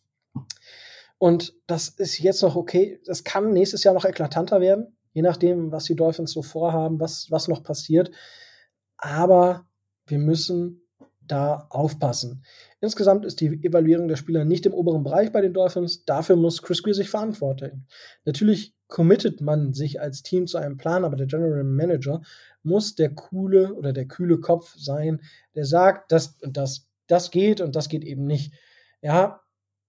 Und das ist jetzt noch okay. Das kann nächstes Jahr noch eklatanter werden, je nachdem, was die Dolphins so vorhaben, was, was noch passiert. Aber wir müssen da aufpassen. Insgesamt ist die Evaluierung der Spieler nicht im oberen Bereich bei den Dolphins. Dafür muss Chris Grier sich verantworten. Natürlich committet man sich als Team zu einem Plan, aber der General Manager muss der coole oder der kühle Kopf sein, der sagt, das und das, das geht und das geht eben nicht. Ja,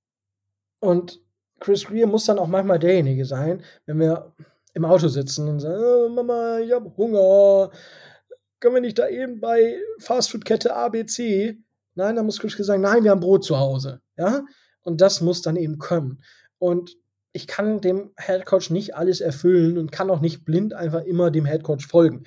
und Chris Grier muss dann auch manchmal derjenige sein, wenn wir im Auto sitzen und sagen, oh, Mama, ich hab Hunger, können wir nicht da eben bei Fastfood-Kette A B C? Nein, da muss Chris Grier sagen, nein, wir haben Brot zu Hause. Ja? Und das muss dann eben kommen. Und ich kann dem Headcoach nicht alles erfüllen und kann auch nicht blind einfach immer dem Headcoach folgen.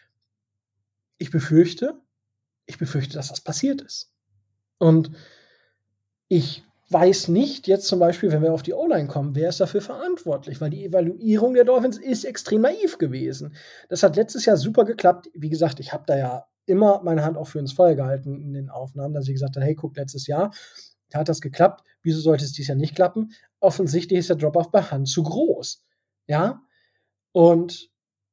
Ich befürchte, ich befürchte, dass das passiert ist. Und ich weiß nicht, jetzt zum Beispiel, wenn wir auf die O-Line kommen, wer ist dafür verantwortlich, weil die Evaluierung der Dolphins ist extrem naiv gewesen. Das hat letztes Jahr super geklappt. Wie gesagt, ich habe da ja immer meine Hand auch für ins Feuer gehalten in den Aufnahmen, dass ich gesagt habe, hey, guck, letztes Jahr da hat das geklappt. Wieso sollte es dieses Jahr nicht klappen? Offensichtlich ist der Drop-Off bei Hand zu groß. Ja? Und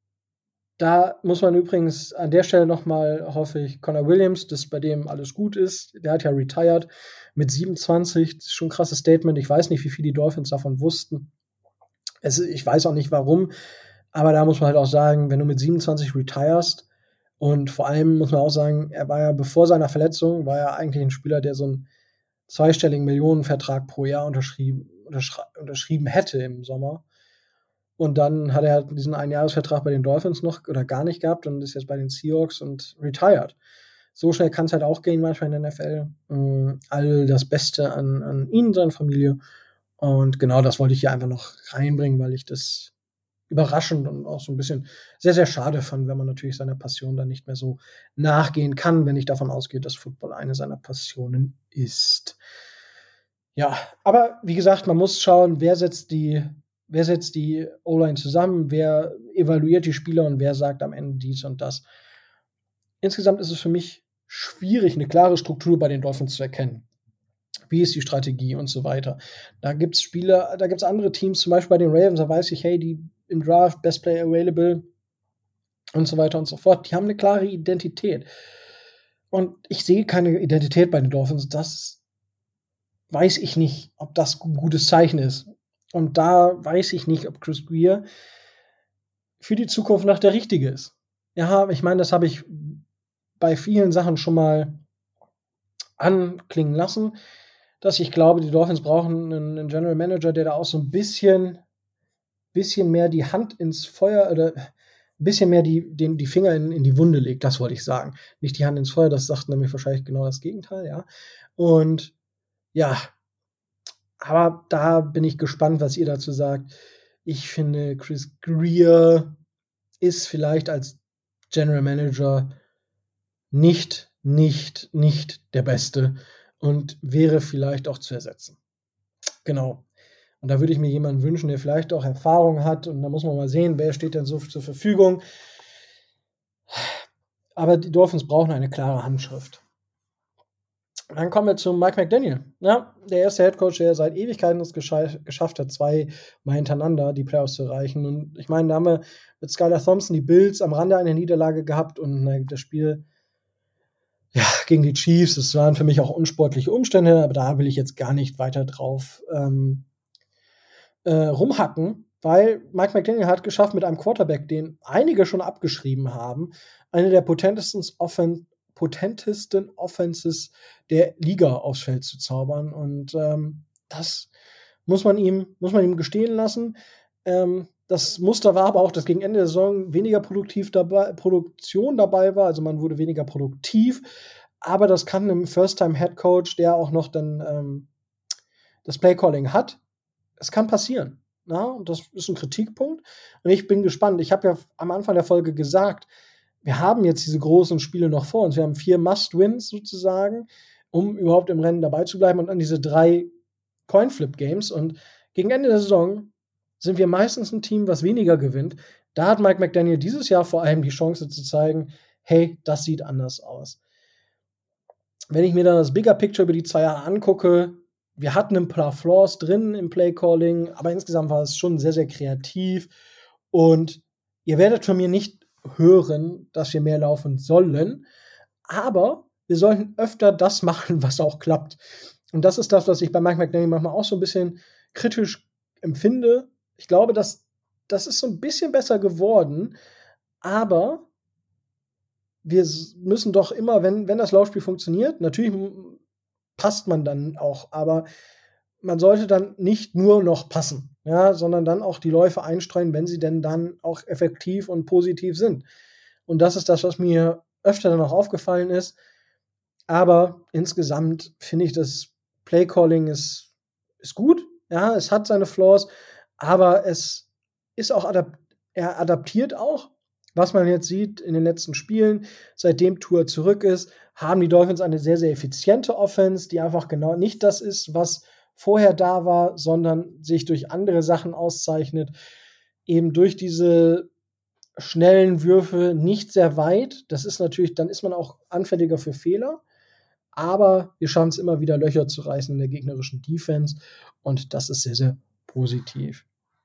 da muss man übrigens an der Stelle nochmal, hoffe ich, Connor Williams, dass bei dem alles gut ist. Der hat ja retired mit siebenundzwanzig. Das ist schon ein krasses Statement. Ich weiß nicht, wie viel die Dolphins davon wussten. Es, ich weiß auch nicht, warum. Aber da muss man halt auch sagen, wenn du mit siebenundzwanzig retirest und vor allem muss man auch sagen, er war ja bevor seiner Verletzung, war er eigentlich ein Spieler, der so einen zweistelligen Millionenvertrag pro Jahr unterschrieben, unterschri- unterschrieben hätte im Sommer. Und dann hat er halt diesen Einjahresvertrag bei den Dolphins noch oder gar nicht gehabt und ist jetzt bei den Seahawks und retired. So schnell kann es halt auch gehen manchmal in der N F L. Ähm, all das Beste an, an ihn und seiner Familie. Und genau das wollte ich hier einfach noch reinbringen, weil ich das überraschend und auch so ein bisschen sehr, sehr schade fand, wenn man natürlich seiner Passion dann nicht mehr so nachgehen kann, wenn ich davon ausgehe, dass Football eine seiner Passionen ist. Ja, aber wie gesagt, man muss schauen, wer setzt die Wer setzt die O-Line zusammen? Wer evaluiert die Spieler und wer sagt am Ende dies und das? Insgesamt ist es für mich schwierig, eine klare Struktur bei den Dolphins zu erkennen. Wie ist die Strategie und so weiter? Da gibt es Spieler, da gibt es andere Teams, zum Beispiel bei den Ravens, da weiß ich, hey, die im Draft, Best Player Available und so weiter und so fort, die haben eine klare Identität. Und ich sehe keine Identität bei den Dolphins. Das weiß ich nicht, ob das ein gutes Zeichen ist. Und da weiß ich nicht, ob Chris Grier für die Zukunft noch der Richtige ist. Ja, ich meine, das habe ich bei vielen Sachen schon mal anklingen lassen, dass ich glaube, die Dolphins brauchen einen General Manager, der da auch so ein bisschen, bisschen mehr die Hand ins Feuer oder ein bisschen mehr die, den, die Finger in, in die Wunde legt. Das wollte ich sagen. Nicht die Hand ins Feuer, das sagt nämlich wahrscheinlich genau das Gegenteil, ja. Und ja, aber da bin ich gespannt, was ihr dazu sagt. Ich finde, Chris Grier ist vielleicht als General Manager nicht, nicht, nicht der Beste und wäre vielleicht auch zu ersetzen. Genau. Und da würde ich mir jemanden wünschen, der vielleicht auch Erfahrung hat. Und da muss man mal sehen, wer steht denn so zur Verfügung. Aber die Dolphins brauchen eine klare Handschrift. Dann kommen wir zu Mike McDaniel. Ja, der erste Headcoach, der seit Ewigkeiten es gescha- geschafft hat, zwei Mal hintereinander die Playoffs zu erreichen. Und ich meine, da haben wir mit Skylar Thompson die Bills am Rande einer Niederlage gehabt und na, das Spiel ja, gegen die Chiefs, das waren für mich auch unsportliche Umstände, aber da will ich jetzt gar nicht weiter drauf ähm, äh, rumhacken. weil Mike McDaniel hat geschafft, mit einem Quarterback, den einige schon abgeschrieben haben, eine der potentesten, Offen- potentesten Offenses der Liga aufs Feld zu zaubern. Und ähm, das muss man ihm, muss man ihm gestehen lassen. Ähm, das Muster war aber auch, dass gegen Ende der Saison weniger produktiv dabei, Produktion dabei war, also man wurde weniger produktiv. Aber das kann einem First-Time-Head-Coach, der auch noch dann ähm, das Play-Calling hat, es kann passieren. Na? Und das ist ein Kritikpunkt. Und ich bin gespannt. Ich habe ja am Anfang der Folge gesagt, wir haben jetzt diese großen Spiele noch vor uns. Wir haben vier Must-Wins sozusagen, um überhaupt im Rennen dabei zu bleiben und an diese drei Coin-Flip-Games. Und gegen Ende der Saison sind wir meistens ein Team, was weniger gewinnt. Da hat Mike McDaniel dieses Jahr vor allem die Chance zu zeigen, hey, das sieht anders aus. Wenn ich mir dann das Bigger Picture über die zwei Jahre angucke, wir hatten ein paar Flaws drin im Play-Calling, aber insgesamt war es schon sehr, sehr kreativ. Und ihr werdet von mir nicht hören, dass wir mehr laufen sollen, aber wir sollten öfter das machen, was auch klappt. Und das ist das, was ich bei Mike McDaniel manchmal auch so ein bisschen kritisch empfinde. Ich glaube, dass das ist so ein bisschen besser geworden, aber wir müssen doch immer, wenn, wenn das Laufspiel funktioniert, natürlich passt man dann auch, aber man sollte dann nicht nur noch passen, ja, sondern dann auch die Läufe einstreuen, wenn sie denn dann auch effektiv und positiv sind. Und das ist das, was mir öfter dann auch aufgefallen ist. Aber insgesamt finde ich, das Playcalling ist, ist gut. Ja, es hat seine Flaws, aber es ist auch adap- er adaptiert auch. Was man jetzt sieht in den letzten Spielen, seitdem Tour zurück ist, haben die Dolphins eine sehr, sehr effiziente Offense, die einfach genau nicht das ist, was vorher da war, sondern sich durch andere Sachen auszeichnet. Eben durch diese schnellen Würfe nicht sehr weit. Das ist natürlich, dann ist man auch anfälliger für Fehler. Aber wir schaffen es immer wieder, Löcher zu reißen in der gegnerischen Defense. Und das ist sehr, sehr positiv.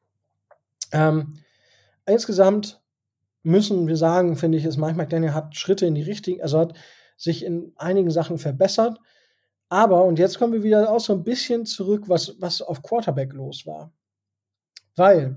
Ähm, insgesamt müssen wir sagen, finde ich, ist Mike McDaniel hat Schritte in die richtigen, also hat sich in einigen Sachen verbessert. Aber, und jetzt kommen wir wieder auch so ein bisschen zurück, was, was auf Quarterback los war. Weil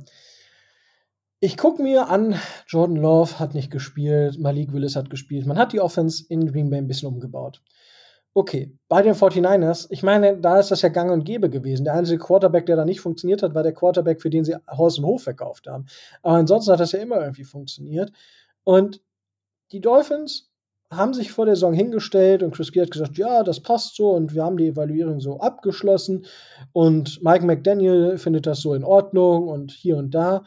ich gucke mir an, Jordan Love hat nicht gespielt, Malik Willis hat gespielt. Man hat die Offense in Green Bay ein bisschen umgebaut. Okay, bei den forty-niners, ich meine, da ist das ja gang und gäbe gewesen. Der einzige Quarterback, der da nicht funktioniert hat, war der Quarterback, für den sie Haus und Hof verkauft haben. Aber ansonsten hat das ja immer irgendwie funktioniert. Und die Dolphins haben sich vor der Saison hingestellt und Chris Gear hat gesagt, ja, das passt so und wir haben die Evaluierung so abgeschlossen und Mike McDaniel findet das so in Ordnung und hier und da.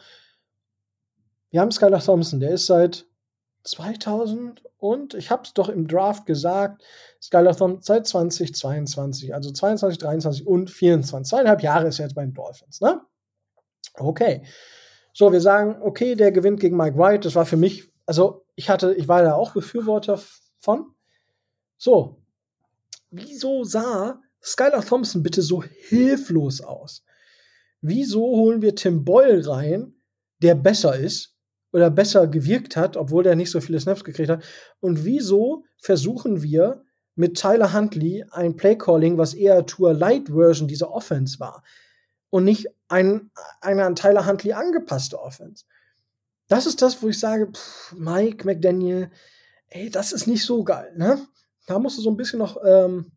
Wir haben Skylar Thompson, der ist seit zweitausend und ich habe es doch im Draft gesagt, Skylar Thompson seit zwanzig zweiundzwanzig, also zweiundzwanzig, dreiundzwanzig und vierundzwanzig. Zweieinhalb Jahre ist er jetzt bei den Dolphins, ne? Okay. So, wir sagen, okay, der gewinnt gegen Mike White. Das war für mich, also ich hatte, ich war da auch Befürworter von. So, wieso sah Skylar Thompson bitte so hilflos aus? Wieso holen wir Tim Boyle rein, der besser ist oder besser gewirkt hat, obwohl der nicht so viele Snaps gekriegt hat? Und wieso versuchen wir mit Tyler Huntley ein Playcalling, was eher Tour Light Version dieser Offense war und nicht ein, eine an Tyler Huntley angepasste Offense? Das ist das, wo ich sage, pff, Mike McDaniel, ey, das ist nicht so geil, ne? Da musst du so ein bisschen noch ähm,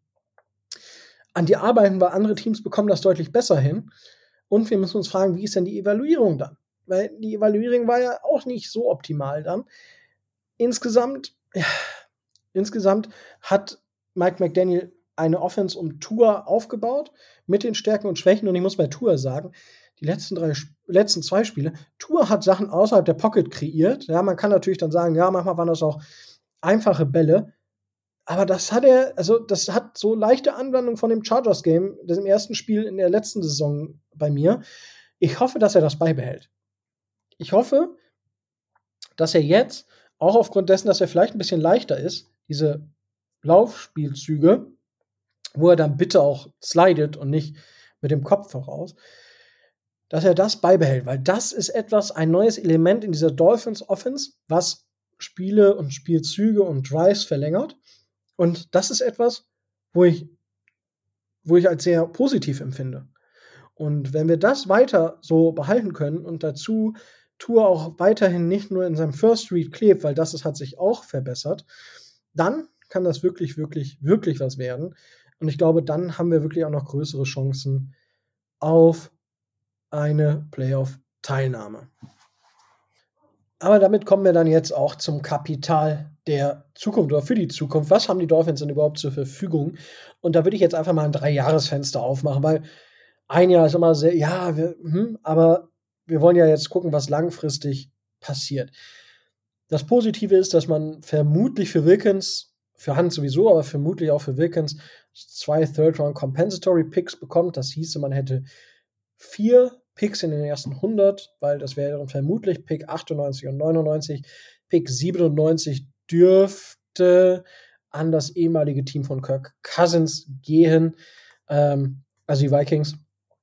an die arbeiten, weil andere Teams bekommen das deutlich besser hin. Und wir müssen uns fragen, wie ist denn die Evaluierung dann? Weil die Evaluierung war ja auch nicht so optimal dann. Insgesamt, ja, insgesamt hat Mike McDaniel eine Offense um Tour aufgebaut mit den Stärken und Schwächen. Und ich muss bei Tour sagen, die letzten drei, letzten zwei Spiele, Tour hat Sachen außerhalb der Pocket kreiert. Ja, man kann natürlich dann sagen, ja, manchmal waren das auch einfache Bälle. Aber das hat er, also das hat so leichte Anwendung von dem Chargers-Game, das im ersten Spiel in der letzten Saison bei mir. Ich hoffe, dass er das beibehält. Ich hoffe, dass er jetzt, auch aufgrund dessen, dass er vielleicht ein bisschen leichter ist, diese Laufspielzüge, wo er dann bitte auch slidet und nicht mit dem Kopf voraus, dass er das beibehält, weil das ist etwas, ein neues Element in dieser Dolphins Offense, was Spiele und Spielzüge und Drives verlängert. Und das ist etwas, wo ich, wo ich als sehr positiv empfinde. Und wenn wir das weiter so behalten können und dazu Tour auch weiterhin nicht nur in seinem First Read klebt, weil das ist, hat sich auch verbessert, dann kann das wirklich, wirklich, wirklich was werden. Und ich glaube, dann haben wir wirklich auch noch größere Chancen auf eine Playoff-Teilnahme. Aber damit kommen wir dann jetzt auch zum Kapital der Zukunft oder für die Zukunft. Was haben die Dolphins denn überhaupt zur Verfügung? Und da würde ich jetzt einfach mal ein Drei-Jahres-Fenster aufmachen, weil ein Jahr ist immer sehr, ja, wir, hm, aber wir wollen ja jetzt gucken, was langfristig passiert. Das Positive ist, dass man vermutlich für Wilkins, für Hunt sowieso, aber vermutlich auch für Wilkins zwei Third-Round-Compensatory-Picks bekommt. Das hieße, man hätte vier Picks in den ersten hundert, weil das wären vermutlich Pick achtundneunzig und neunundneunzig. Pick siebenundneunzig dürfte an das ehemalige Team von Kirk Cousins gehen, ähm, also die Vikings.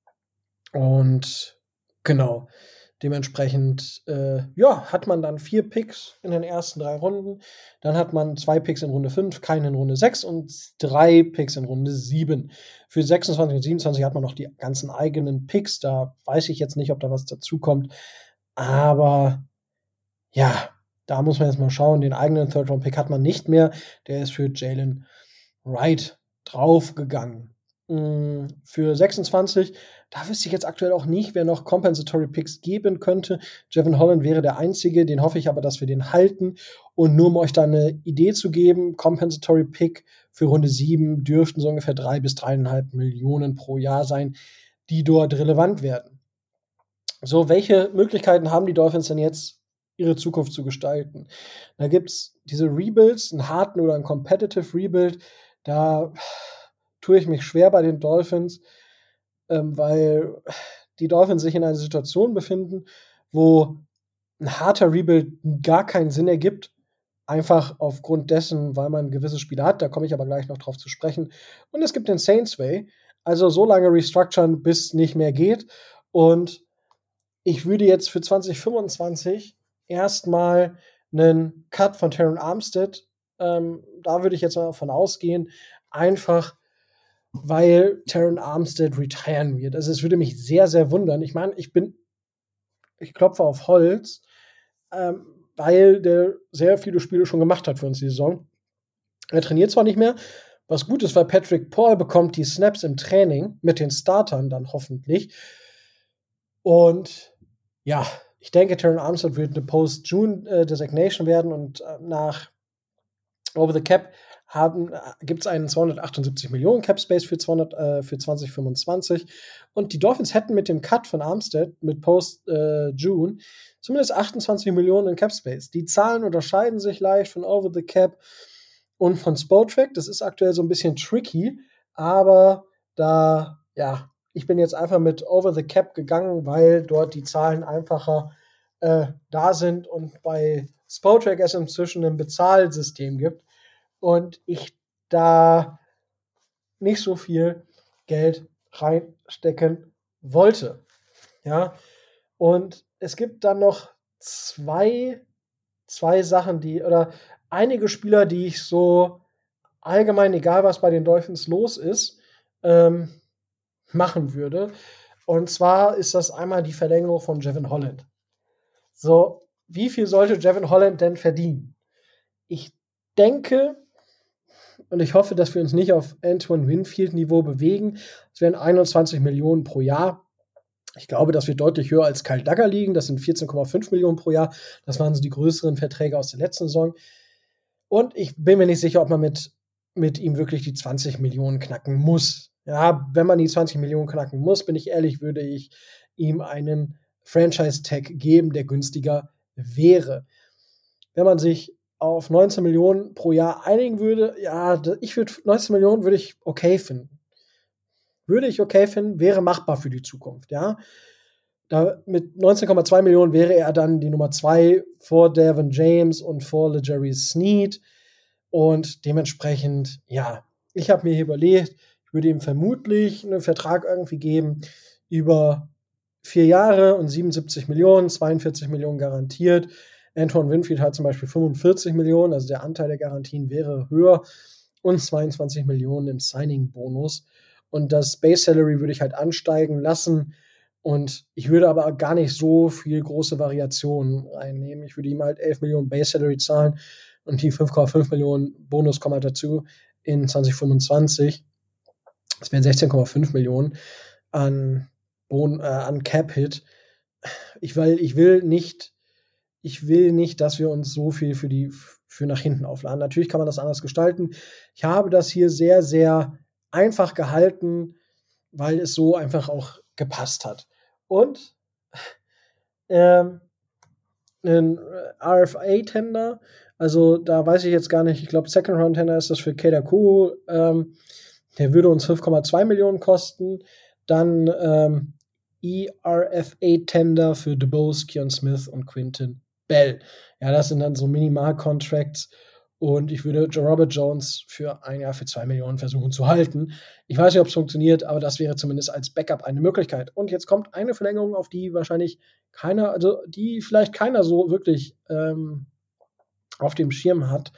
Und genau, dementsprechend äh, ja, hat man dann vier Picks in den ersten drei Runden. Dann hat man zwei Picks in Runde fünf, keinen in Runde sechs und drei Picks in Runde sieben. Für sechsundzwanzig und siebenundzwanzig hat man noch die ganzen eigenen Picks. Da weiß ich jetzt nicht, ob da was dazukommt. Aber ja, da muss man jetzt mal schauen. Den eigenen Third-Round-Pick hat man nicht mehr. Der ist für Jalen Wright draufgegangen. Für sechsundzwanzig, da wüsste ich jetzt aktuell auch nicht, wer noch Compensatory Picks geben könnte. Jevon Holland wäre der Einzige, den hoffe ich aber, dass wir den halten. Und nur um euch da eine Idee zu geben, Compensatory Pick für Runde sieben dürften so ungefähr drei bis dreieinhalb Millionen pro Jahr sein, die dort relevant werden. So, welche Möglichkeiten haben die Dolphins denn jetzt, ihre Zukunft zu gestalten? Da gibt es diese Rebuilds, einen harten oder einen Competitive Rebuild. Da tue ich mich schwer bei den Dolphins, ähm, weil die Dolphins sich in einer Situation befinden, wo ein harter Rebuild gar keinen Sinn ergibt. Einfach aufgrund dessen, weil man gewisse Spiele hat. Da komme ich aber gleich noch drauf zu sprechen. Und es gibt den Saints Way. Also so lange restructuren, bis nicht mehr geht. Und ich würde jetzt für zwanzig fünfundzwanzig erstmal einen Cut von Terron Armstead, ähm, da würde ich jetzt mal davon ausgehen, einfach weil Terron Armstead retiren wird. Also es würde mich sehr, sehr wundern. Ich meine, ich bin, ich klopfe auf Holz, ähm, weil der sehr viele Spiele schon gemacht hat für uns die Saison. Er trainiert zwar nicht mehr, was gut ist, weil Patrick Paul bekommt die Snaps im Training mit den Startern dann hoffentlich. Und ja, ich denke, Terron Armstead wird eine Post-June-Designation äh, werden und äh, nach Over the Cap haben, gibt es einen zweihundertachtundsiebzig Millionen Cap Space für, zweihundert, äh, für zwanzig fünfundzwanzig. Und die Dolphins hätten mit dem Cut von Armstead mit Post-June äh, zumindest achtundzwanzig Millionen in Cap Space. Die Zahlen unterscheiden sich leicht von Over the Cap und von Spotrac. Das ist aktuell so ein bisschen tricky, aber da, ja, ich bin jetzt einfach mit Over the Cap gegangen, weil dort die Zahlen einfacher äh, da sind und bei Spotrac es inzwischen ein Bezahlsystem gibt und ich da nicht so viel Geld reinstecken wollte. Ja, und es gibt dann noch zwei, zwei Sachen, die, oder einige Spieler, die ich so allgemein, egal was bei den Dolphins los ist, ähm, machen würde. Und zwar ist das einmal die Verlängerung von Jevon Holland. So, wie viel sollte Jevon Holland denn verdienen? Ich denke, und ich hoffe, dass wir uns nicht auf Antoine Winfield-Niveau bewegen. Es wären einundzwanzig Millionen pro Jahr. Ich glaube, das wird deutlich höher als Kyle Duggar liegen. Das sind vierzehn Komma fünf Millionen pro Jahr. Das waren so die größeren Verträge aus der letzten Saison. Und ich bin mir nicht sicher, ob man mit, mit ihm wirklich die zwanzig Millionen knacken muss. Ja, wenn man die zwanzig Millionen knacken muss, bin ich ehrlich, würde ich ihm einen Franchise-Tag geben, der günstiger wäre. Wenn man sich auf neunzehn Millionen pro Jahr einigen würde, ja, ich würde neunzehn Millionen würde ich okay finden. Würde ich okay finden, wäre machbar für die Zukunft, ja. Da mit neunzehn Komma zwei Millionen wäre er dann die Nummer zwei vor Devin James und vor LeJarry Sneed. Und dementsprechend, ja, ich habe mir hier überlegt, ich würde ihm vermutlich einen Vertrag irgendwie geben über vier Jahre und siebenundsiebzig Millionen, zweiundvierzig Millionen garantiert. Antoine Winfield hat zum Beispiel fünfundvierzig Millionen, also der Anteil der Garantien wäre höher und zweiundzwanzig Millionen im Signing-Bonus. und das Base Salary würde ich halt ansteigen lassen und ich würde aber gar nicht so viel große Variationen reinnehmen. Ich würde ihm halt elf Millionen Base Salary zahlen und die fünf Komma fünf Millionen Bonus kommen halt dazu in zwanzig fünfundzwanzig. Das wären sechzehn Komma fünf Millionen an, Bon- äh, an Cap-Hit. Ich, weil ich will nicht, ich will nicht, dass wir uns so viel für die für nach hinten aufladen. Natürlich kann man das anders gestalten. Ich habe das hier sehr, sehr einfach gehalten, weil es so einfach auch gepasst hat. Und ähm, ein R F A-Tender, also da weiß ich jetzt gar nicht, ich glaube Second-Round-Tender ist das für Keita Kuru, ähm, der würde uns fünf Komma zwei Millionen kosten. Dann ähm, E R F A-Tender für DeBose, Keon Smith und Quinton Bell. Ja, das sind dann so Minimal-Contracts. Und ich würde Robert Jones für ein Jahr für zwei Millionen versuchen zu halten. Ich weiß nicht, ob es funktioniert, aber das wäre zumindest als Backup eine Möglichkeit. Und jetzt kommt eine Verlängerung, auf die wahrscheinlich keiner, also die vielleicht keiner so wirklich ähm, auf dem Schirm hat.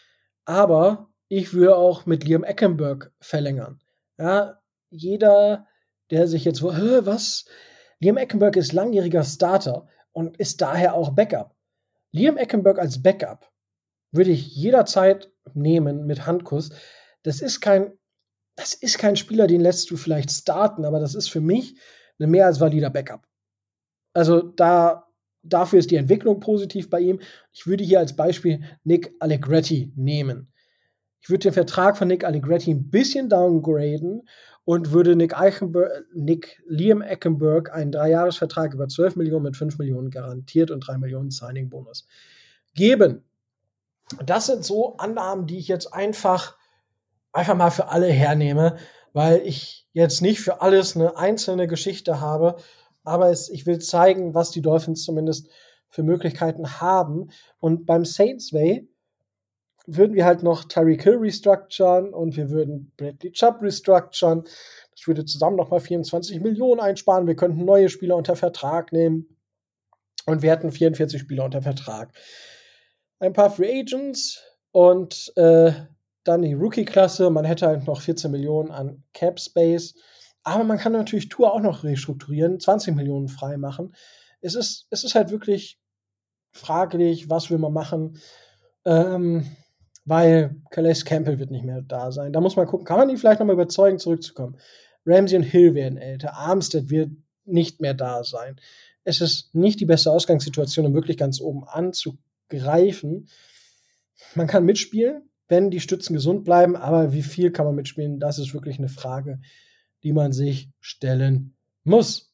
Aber ich würde auch mit Liam Eckenberg verlängern. Ja, jeder, der sich jetzt, Hä, was? Liam Eckenberg ist langjähriger Starter und ist daher auch Backup. Liam Eckenberg als Backup würde ich jederzeit nehmen mit Handkuss. Das ist kein, das ist kein Spieler, den lässt du vielleicht starten, aber das ist für mich ein mehr als valider Backup. Also da, dafür ist die Entwicklung positiv bei ihm. Ich würde hier als Beispiel Nick Allegretti nehmen. Ich würde den Vertrag von Nick Allegretti ein bisschen downgraden und würde Nick, Eichenberg, Nick Liam Eckenberg einen Dreijahresvertrag über zwölf Millionen mit fünf Millionen garantiert und drei Millionen Signing-Bonus geben. Das sind so Annahmen, die ich jetzt einfach, einfach mal für alle hernehme, weil ich jetzt nicht für alles eine einzelne Geschichte habe, aber es, ich will zeigen, was die Dolphins zumindest für Möglichkeiten haben. Und beim Saints Way würden wir halt noch Tyreek Hill restructuren und wir würden Bradley Chubb restructuren. Das würde zusammen nochmal vierundzwanzig Millionen einsparen. Wir könnten neue Spieler unter Vertrag nehmen und wir hätten vierundvierzig Spieler unter Vertrag. Ein paar Free Agents und äh, dann die Rookie-Klasse. Man hätte halt noch vierzehn Millionen an Cap Space. Aber man kann natürlich Tour auch noch restrukturieren, zwanzig Millionen frei machen. Es ist, es ist halt wirklich fraglich, was will man machen. Ähm, weil Calais Campbell wird nicht mehr da sein. Da muss man gucken, kann man ihn vielleicht noch mal überzeugen, zurückzukommen. Ramsey und Hill werden älter. Armstead wird nicht mehr da sein. Es ist nicht die beste Ausgangssituation, um wirklich ganz oben anzugreifen. Man kann mitspielen, wenn die Stützen gesund bleiben, aber wie viel kann man mitspielen, das ist wirklich eine Frage, die man sich stellen muss.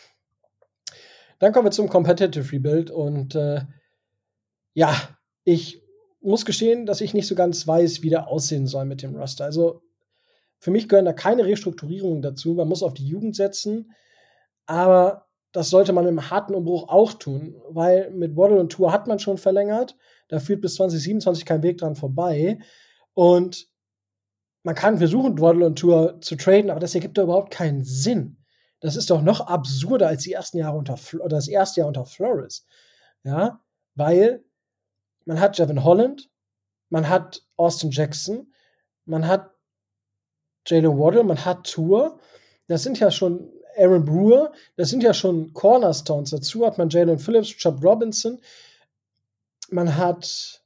Dann kommen wir zum Competitive Rebuild und äh, ja, ich muss gestehen, dass ich nicht so ganz weiß, wie der aussehen soll mit dem Roster. Also für mich gehören da keine Restrukturierungen dazu. Man muss auf die Jugend setzen, aber das sollte man im harten Umbruch auch tun, weil mit Waddle und Tour hat man schon verlängert. Da führt bis zwanzig siebenundzwanzig kein Weg dran vorbei. Und man kann versuchen, Waddle und Tour zu traden, aber das ergibt doch überhaupt keinen Sinn. Das ist doch noch absurder als die ersten Jahre unter oder das erste Jahr unter Flores. Ja, weil man hat Jevon Holland, man hat Austin Jackson, man hat Jalen Waddle, man hat Tour. Das sind ja schon Aaron Brewer, das sind ja schon Cornerstones. Dazu hat man Jalen Phillips, Chubb Robinson. Man hat,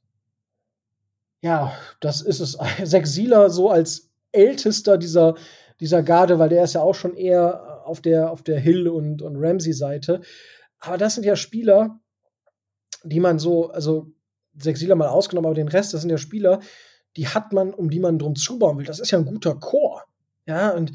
ja, das ist es, Zach Sieler so als ältester dieser, dieser Garde, weil der ist ja auch schon eher auf der, auf der Hill- und, und Ramsey-Seite. Aber das sind ja Spieler, die man so, also Zach Sieler mal ausgenommen, aber den Rest, das sind ja Spieler, die hat man, um die man drum zubauen will. Das ist ja ein guter Core. Ja, und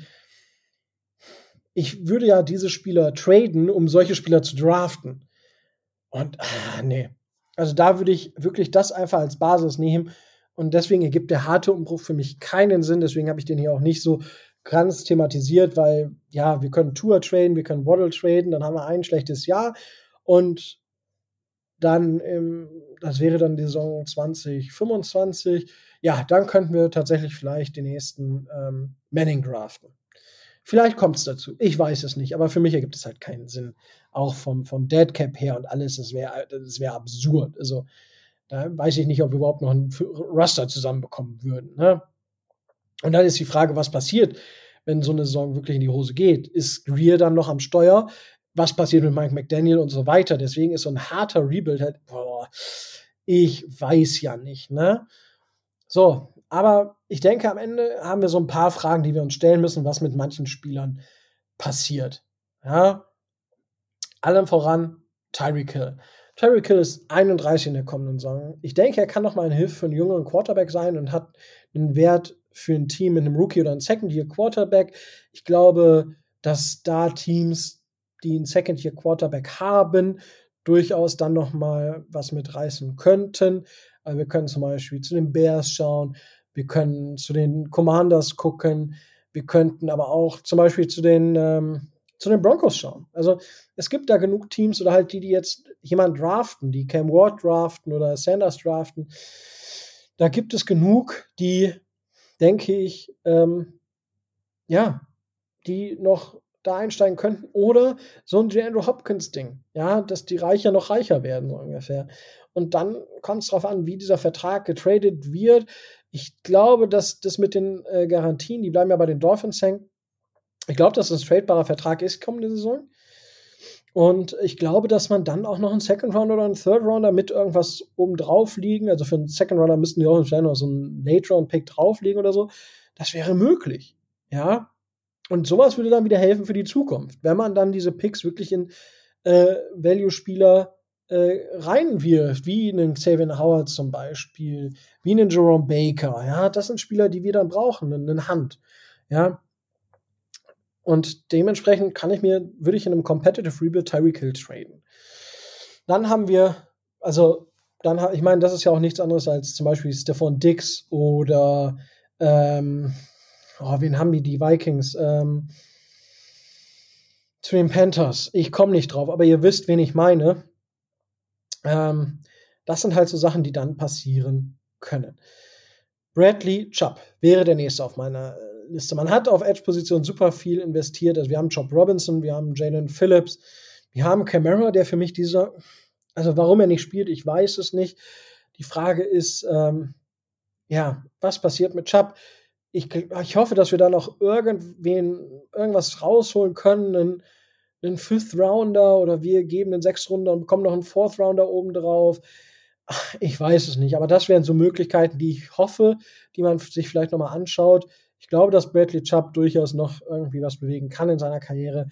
ich würde ja diese Spieler traden, um solche Spieler zu draften. Und, ah, nee. Also da würde ich wirklich das einfach als Basis nehmen. Und deswegen ergibt der harte Umbruch für mich keinen Sinn. Deswegen habe ich den hier auch nicht so ganz thematisiert, weil, ja, wir können Tour traden, wir können Waddle traden, dann haben wir ein schlechtes Jahr. Und dann, im, das wäre dann die Saison zwanzig fünfundzwanzig. Ja, dann könnten wir tatsächlich vielleicht den nächsten ähm, Manning draften. Vielleicht kommt es dazu. Ich weiß es nicht, aber für mich ergibt es halt keinen Sinn. Auch vom, vom Dead Cap her und alles, das wäre das wär absurd. Also, da weiß ich nicht, ob wir überhaupt noch einen Roster zusammenbekommen würden. Ne? Und dann ist die Frage, was passiert, wenn so eine Saison wirklich in die Hose geht. Ist Greer dann noch am Steuer? Was passiert mit Mike McDaniel und so weiter? Deswegen ist so ein harter Rebuild halt, boah, ich weiß ja nicht, ne? So, aber ich denke, am Ende haben wir so ein paar Fragen, die wir uns stellen müssen, was mit manchen Spielern passiert. Ja, allem voran Tyreek Hill. Tyreek Hill ist einunddreißig in der kommenden Saison. Ich denke, er kann noch mal eine Hilfe für einen jüngeren Quarterback sein und hat einen Wert für ein Team mit einem Rookie oder einem Second-Year-Quarterback. Ich glaube, dass da Teams, die einen Second-Year-Quarterback haben, durchaus dann noch mal was mitreißen könnten. Also wir können zum Beispiel zu den Bears schauen, wir können zu den Commanders gucken, wir könnten aber auch zum Beispiel zu den ähm, zu den Broncos schauen. Also es gibt da genug Teams oder halt die, die jetzt jemanden draften, die Cam Ward draften oder Sanders draften. Da gibt es genug, die, denke ich, ähm, ja, die noch da einsteigen könnten. Oder so ein Andrew Hopkins-Ding, ja, dass die Reicher noch reicher werden, so ungefähr. Und dann kommt es darauf an, wie dieser Vertrag getradet wird. Ich glaube, dass das mit den äh, Garantien, die bleiben ja bei den Dolphins hängen. Ich glaube, dass das ein tradebarer Vertrag ist kommende Saison. Und ich glaube, dass man dann auch noch einen Second Rounder oder einen Third Rounder mit irgendwas oben drauf liegen. Also für einen Second Rounder müssten die auch vielleicht noch so einen Late Round Pick drauflegen oder so. Das wäre möglich. Ja. Und sowas würde dann wieder helfen für die Zukunft. Wenn man dann diese Picks wirklich in äh, Value-Spieler äh, reinwirft, wie einen Xavier Howard zum Beispiel, wie einen Jerome Baker. Ja, das sind Spieler, die wir dann brauchen, einen Hand. Ja. Und dementsprechend kann ich mir, würde ich in einem Competitive Rebuild Tyreek Hill traden. Dann haben wir, also, dann, ich meine, das ist ja auch nichts anderes als zum Beispiel Stephon Diggs oder, ähm, oh, wen haben die, die Vikings? Ähm, zu den Panthers. Ich komme nicht drauf, aber ihr wisst, wen ich meine. Ähm, das sind halt so Sachen, die dann passieren können. Bradley Chubb wäre der nächste auf meiner Liste. Man hat auf Edge-Position super viel investiert. Also wir haben Job Robinson, wir haben Jalen Phillips, wir haben Kamara, der für mich dieser, also warum er nicht spielt, ich weiß es nicht. Die Frage ist, ähm, ja, was passiert mit Chubb? Ich, ich hoffe, dass wir da noch irgendwen, irgendwas rausholen können, einen, einen Fifth Rounder oder wir geben einen Sechs Runder und bekommen noch einen Fourth Rounder oben drauf. Ich weiß es nicht, aber das wären so Möglichkeiten, die ich hoffe, die man sich vielleicht noch mal anschaut. Ich glaube, dass Bradley Chubb durchaus noch irgendwie was bewegen kann in seiner Karriere.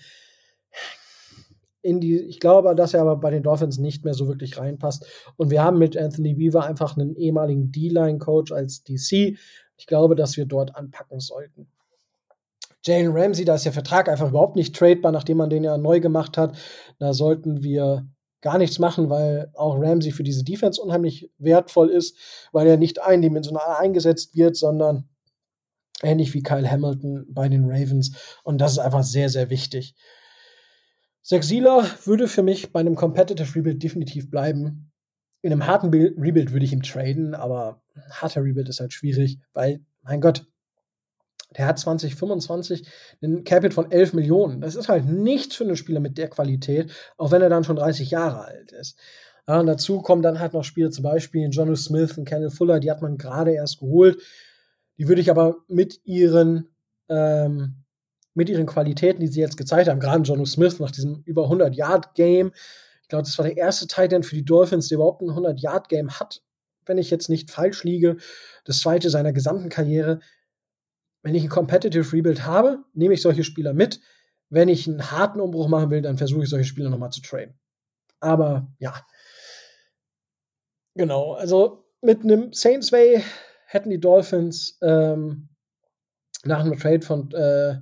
In die, ich glaube, dass er aber bei den Dolphins nicht mehr so wirklich reinpasst. Und wir haben mit Anthony Weaver einfach einen ehemaligen D-Line-Coach als D C. Ich glaube, dass wir dort anpacken sollten. Jalen Ramsey, da ist der Vertrag einfach überhaupt nicht tradebar, nachdem man den ja neu gemacht hat. Da sollten wir gar nichts machen, weil auch Ramsey für diese Defense unheimlich wertvoll ist, weil er nicht eindimensional eingesetzt wird, sondern ähnlich wie Kyle Hamilton bei den Ravens. Und das ist einfach sehr, sehr wichtig. Zach Sieler würde für mich bei einem Competitive Rebuild definitiv bleiben. In einem harten Rebuild würde ich ihm traden, aber ein harter Rebuild ist halt schwierig, weil, mein Gott, der hat zwanzig fünfundzwanzig einen Capit von elf Millionen. Das ist halt nichts für einen Spieler mit der Qualität, auch wenn er dann schon dreißig Jahre alt ist. Ja, und dazu kommen dann halt noch Spieler, zum Beispiel Jonnu Smith und Kenneth Fuller, die hat man gerade erst geholt. Die würde ich aber mit ihren, ähm, mit ihren Qualitäten, die sie jetzt gezeigt haben, gerade Jonnu Smith nach diesem über hundert-Yard-Game, ich glaube, das war der erste Tight End für die Dolphins, der überhaupt ein hundert-Yard-Game hat, wenn ich jetzt nicht falsch liege. Das zweite seiner gesamten Karriere. Wenn ich ein Competitive Rebuild habe, nehme ich solche Spieler mit. Wenn ich einen harten Umbruch machen will, dann versuche ich solche Spieler nochmal zu traden. Aber ja, genau. Also mit einem Saints Way hätten die Dolphins ähm, nach einem Trade von äh,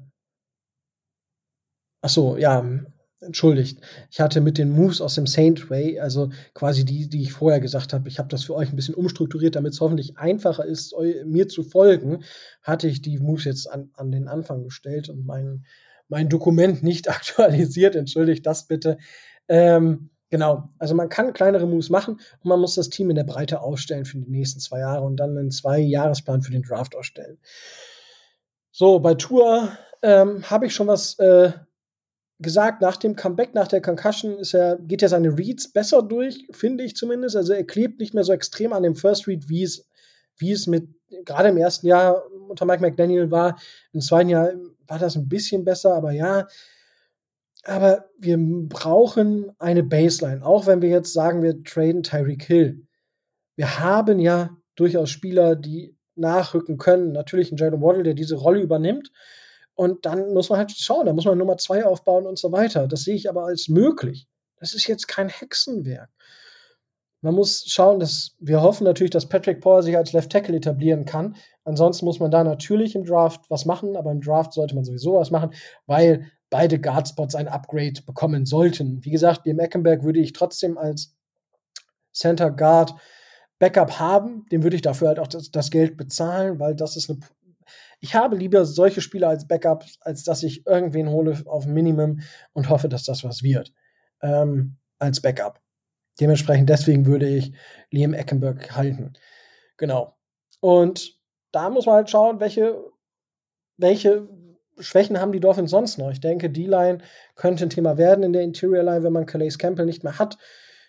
ach so, ja, entschuldigt. Ich hatte mit den Moves aus dem Saint Way, also quasi die, die ich vorher gesagt habe, ich habe das für euch ein bisschen umstrukturiert, damit es hoffentlich einfacher ist, eu, mir zu folgen, hatte ich die Moves jetzt an, an den Anfang gestellt und mein, mein Dokument nicht aktualisiert. Entschuldigt das bitte. Ähm, genau, also man kann kleinere Moves machen und man muss das Team in der Breite aufstellen für die nächsten zwei Jahre und dann einen Zwei-Jahresplan für den Draft ausstellen. So, bei Tour ähm, habe ich schon was äh, gesagt, nach dem Comeback, nach der Concussion ist er, geht er seine Reads besser durch, finde ich zumindest. Also er klebt nicht mehr so extrem an dem First Read, wie es, wie es mit, gerade im ersten Jahr unter Mike McDaniel war. Im zweiten Jahr war das ein bisschen besser, aber ja. Aber wir brauchen eine Baseline, auch wenn wir jetzt sagen, wir traden Tyreek Hill. Wir haben ja durchaus Spieler, die nachrücken können. Natürlich ein Jalen Waddle, der diese Rolle übernimmt. Und dann muss man halt schauen, da muss man Nummer zwei aufbauen und so weiter. Das sehe ich aber als möglich. Das ist jetzt kein Hexenwerk. Man muss schauen, dass wir hoffen natürlich, dass Patrick Paul sich als Left Tackle etablieren kann. Ansonsten muss man da natürlich im Draft was machen, aber im Draft sollte man sowieso was machen, weil beide Guardspots ein Upgrade bekommen sollten. Wie gesagt, Liam Eckenberg würde ich trotzdem als Center Guard Backup haben. Dem würde ich dafür halt auch das, das Geld bezahlen, weil das ist eine. Ich habe lieber solche Spieler als Backup, als dass ich irgendwen hole auf Minimum und hoffe, dass das was wird. Ähm, als Backup. Dementsprechend, deswegen würde ich Liam Eckenberg halten. Genau. Und da muss man halt schauen, welche, welche Schwächen haben die Dolphins sonst noch. Ich denke, D-Line könnte ein Thema werden in der Interior Line, wenn man Calais Campbell nicht mehr hat.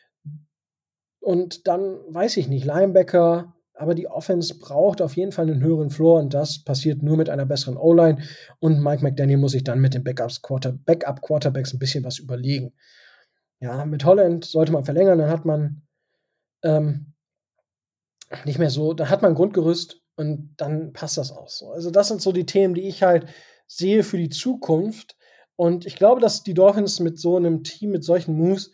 Und dann weiß ich nicht, Linebacker, aber die Offense braucht auf jeden Fall einen höheren Floor und das passiert nur mit einer besseren O-Line und Mike McDaniel muss sich dann mit den Backups Quarter, Backup-Quarterbacks ein bisschen was überlegen. Ja, mit Holland sollte man verlängern, dann hat man ähm, nicht mehr so, dann hat man ein Grundgerüst und dann passt das auch so. Also das sind so die Themen, die ich halt sehe für die Zukunft und ich glaube, dass die Dolphins mit so einem Team, mit solchen Moves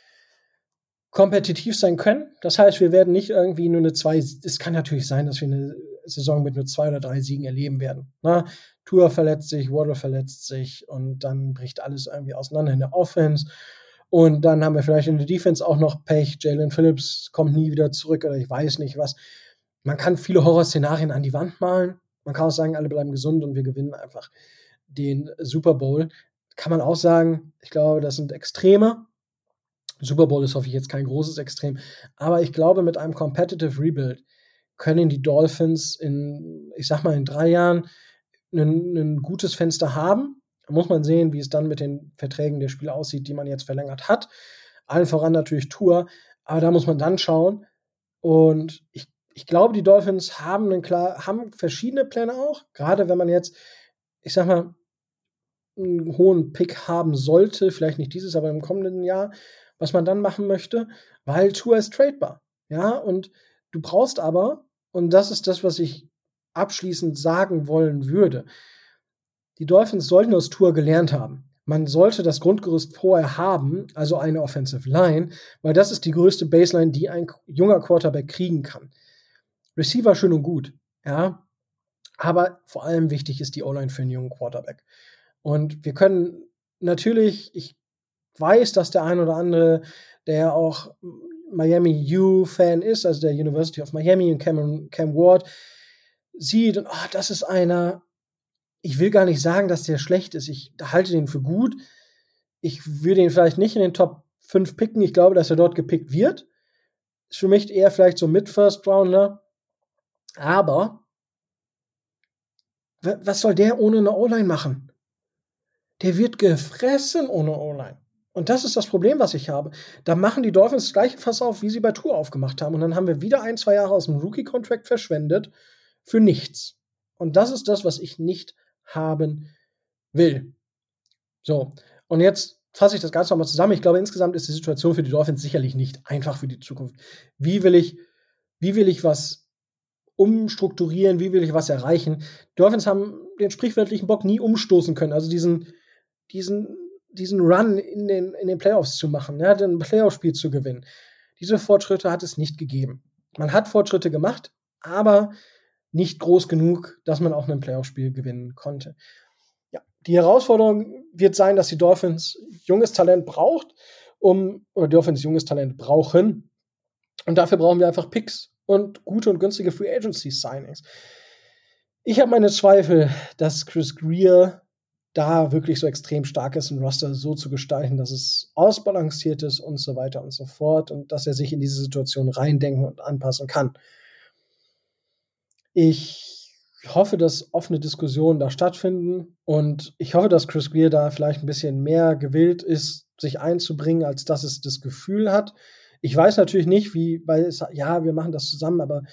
kompetitiv sein können. Das heißt, wir werden nicht irgendwie nur eine zwei, es kann natürlich sein, dass wir eine Saison mit nur zwei oder drei Siegen erleben werden. Na, Tua verletzt sich, Waddle verletzt sich und dann bricht alles irgendwie auseinander in der Offense. Und dann haben wir vielleicht in der Defense auch noch Pech. Jalen Phillips kommt nie wieder zurück oder ich weiß nicht was. Man kann viele Horrorszenarien an die Wand malen. Man kann auch sagen, alle bleiben gesund und wir gewinnen einfach den Super Bowl. Kann man auch sagen, ich glaube, das sind Extreme. Super Bowl ist, hoffe ich, jetzt kein großes Extrem. Aber ich glaube, mit einem Competitive Rebuild können die Dolphins in, ich sag mal, in drei Jahren ein, ein gutes Fenster haben. Da muss man sehen, wie es dann mit den Verträgen der Spieler aussieht, die man jetzt verlängert hat. Allen voran natürlich Tour. Aber da muss man dann schauen. Und ich, ich glaube, die Dolphins haben, einen klar, haben verschiedene Pläne auch. Gerade wenn man jetzt, ich sag mal, einen hohen Pick haben sollte. Vielleicht nicht dieses, aber im kommenden Jahr. Was man dann machen möchte, weil Tour ist tradebar. Ja, und du brauchst aber, und das ist das, was ich abschließend sagen wollen würde, die Dolphins sollten aus Tour gelernt haben. Man sollte das Grundgerüst vorher haben, also eine Offensive Line, weil das ist die größte Baseline, die ein junger Quarterback kriegen kann. Receiver schön und gut, ja, aber vor allem wichtig ist die O-Line für einen jungen Quarterback. Und wir können natürlich, ich weiß, dass der ein oder andere, der auch Miami U-Fan ist, also der University of Miami und Cam, Cam Ward, sieht und oh, das ist einer, ich will gar nicht sagen, dass der schlecht ist, ich halte den für gut, ich würde ihn vielleicht nicht in den Top fünf picken, ich glaube, dass er dort gepickt wird, ist für mich eher vielleicht so Mid-First-Rounder, aber was soll der ohne eine O-Line machen? Der wird gefressen ohne O-Line. Und das ist das Problem, was ich habe. Da machen die Dolphins das gleiche Fass auf, wie sie bei Tour aufgemacht haben. Und dann haben wir wieder ein, zwei Jahre aus dem Rookie-Contract verschwendet für nichts. Und das ist das, was ich nicht haben will. So, und jetzt fasse ich das Ganze nochmal zusammen. Ich glaube, insgesamt ist die Situation für die Dolphins sicherlich nicht einfach für die Zukunft. Wie will ich, wie will ich was umstrukturieren? Wie will ich was erreichen? Die Dolphins haben den sprichwörtlichen Bock nie umstoßen können. Also diesen, diesen diesen Run in den, in den Playoffs zu machen, ja, ein Playoff-Spiel zu gewinnen. Diese Fortschritte hat es nicht gegeben. Man hat Fortschritte gemacht, aber nicht groß genug, dass man auch ein Playoff-Spiel gewinnen konnte. Ja, die Herausforderung wird sein, dass die Dolphins junges Talent braucht, um, oder die Dolphins junges Talent brauchen. Und dafür brauchen wir einfach Picks und gute und günstige Free Agency Signings. Ich habe meine Zweifel, dass Chris Grier da wirklich so extrem stark ist, ein Roster so zu gestalten, dass es ausbalanciert ist und so weiter und so fort und dass er sich in diese Situation reindenken und anpassen kann. Ich hoffe, dass offene Diskussionen da stattfinden und ich hoffe, dass Chris Grier da vielleicht ein bisschen mehr gewillt ist, sich einzubringen, als dass es das Gefühl hat. Ich weiß natürlich nicht, wie, weil es, ja, wir machen das zusammen, aber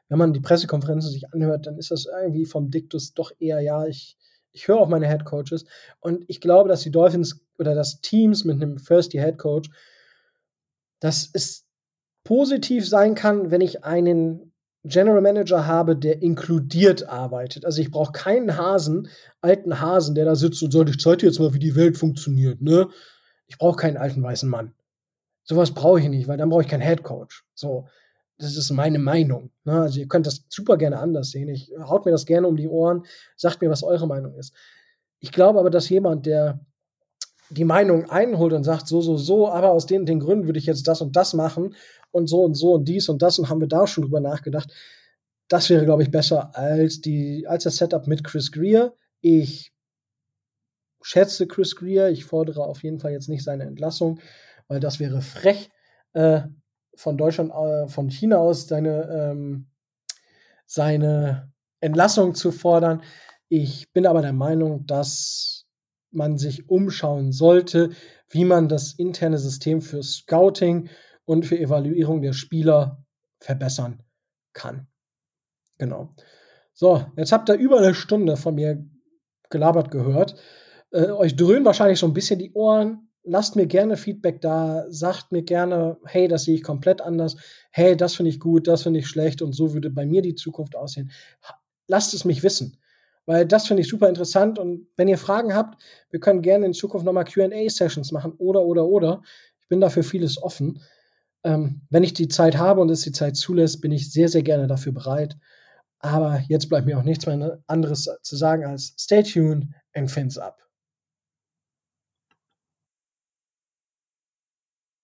wenn man die Pressekonferenzen sich anhört, dann ist das irgendwie vom Diktus doch eher, ja, ich, ich höre auf meine Headcoaches. Und ich glaube, dass die Dolphins oder das Teams mit einem First-Year-Headcoach, dass es positiv sein kann, wenn ich einen General Manager habe, der inkludiert arbeitet. Also ich brauche keinen Hasen, alten Hasen, der da sitzt und sagt, ich zeige dir jetzt mal, wie die Welt funktioniert. Ne? Ich brauche keinen alten weißen Mann. Sowas brauche ich nicht, weil dann brauche ich keinen Headcoach. So, das ist meine Meinung. Ne? Also ihr könnt das super gerne anders sehen. Ich haut mir das gerne um die Ohren, sagt mir, was eure Meinung ist. Ich glaube aber, dass jemand, der die Meinung einholt und sagt, so, so, so, aber aus den, den Gründen würde ich jetzt das und das machen und so und so und dies und das und haben wir da schon drüber nachgedacht. Das wäre, glaube ich, besser als, die, als das Setup mit Chris Grier. Ich schätze Chris Grier. Ich fordere auf jeden Fall jetzt nicht seine Entlassung, weil das wäre frech, äh, von Deutschland, äh, von China aus seine, ähm, seine Entlassung zu fordern. Ich bin aber der Meinung, dass man sich umschauen sollte, wie man das interne System für Scouting und für Evaluierung der Spieler verbessern kann. Genau. So, jetzt habt ihr über eine Stunde von mir gelabert gehört. Äh, euch dröhnen wahrscheinlich so ein bisschen die Ohren. Lasst mir gerne Feedback da. Sagt mir gerne, hey, das sehe ich komplett anders. Hey, das finde ich gut, das finde ich schlecht und so würde bei mir die Zukunft aussehen. Lasst es mich wissen. Weil das finde ich super interessant und wenn ihr Fragen habt, wir können gerne in Zukunft nochmal Q and A-Sessions machen oder, oder, oder. Ich bin dafür vieles offen. Ähm, wenn ich die Zeit habe und es die Zeit zulässt, bin ich sehr, sehr gerne dafür bereit. Aber jetzt bleibt mir auch nichts mehr anderes zu sagen als stay tuned and fins up.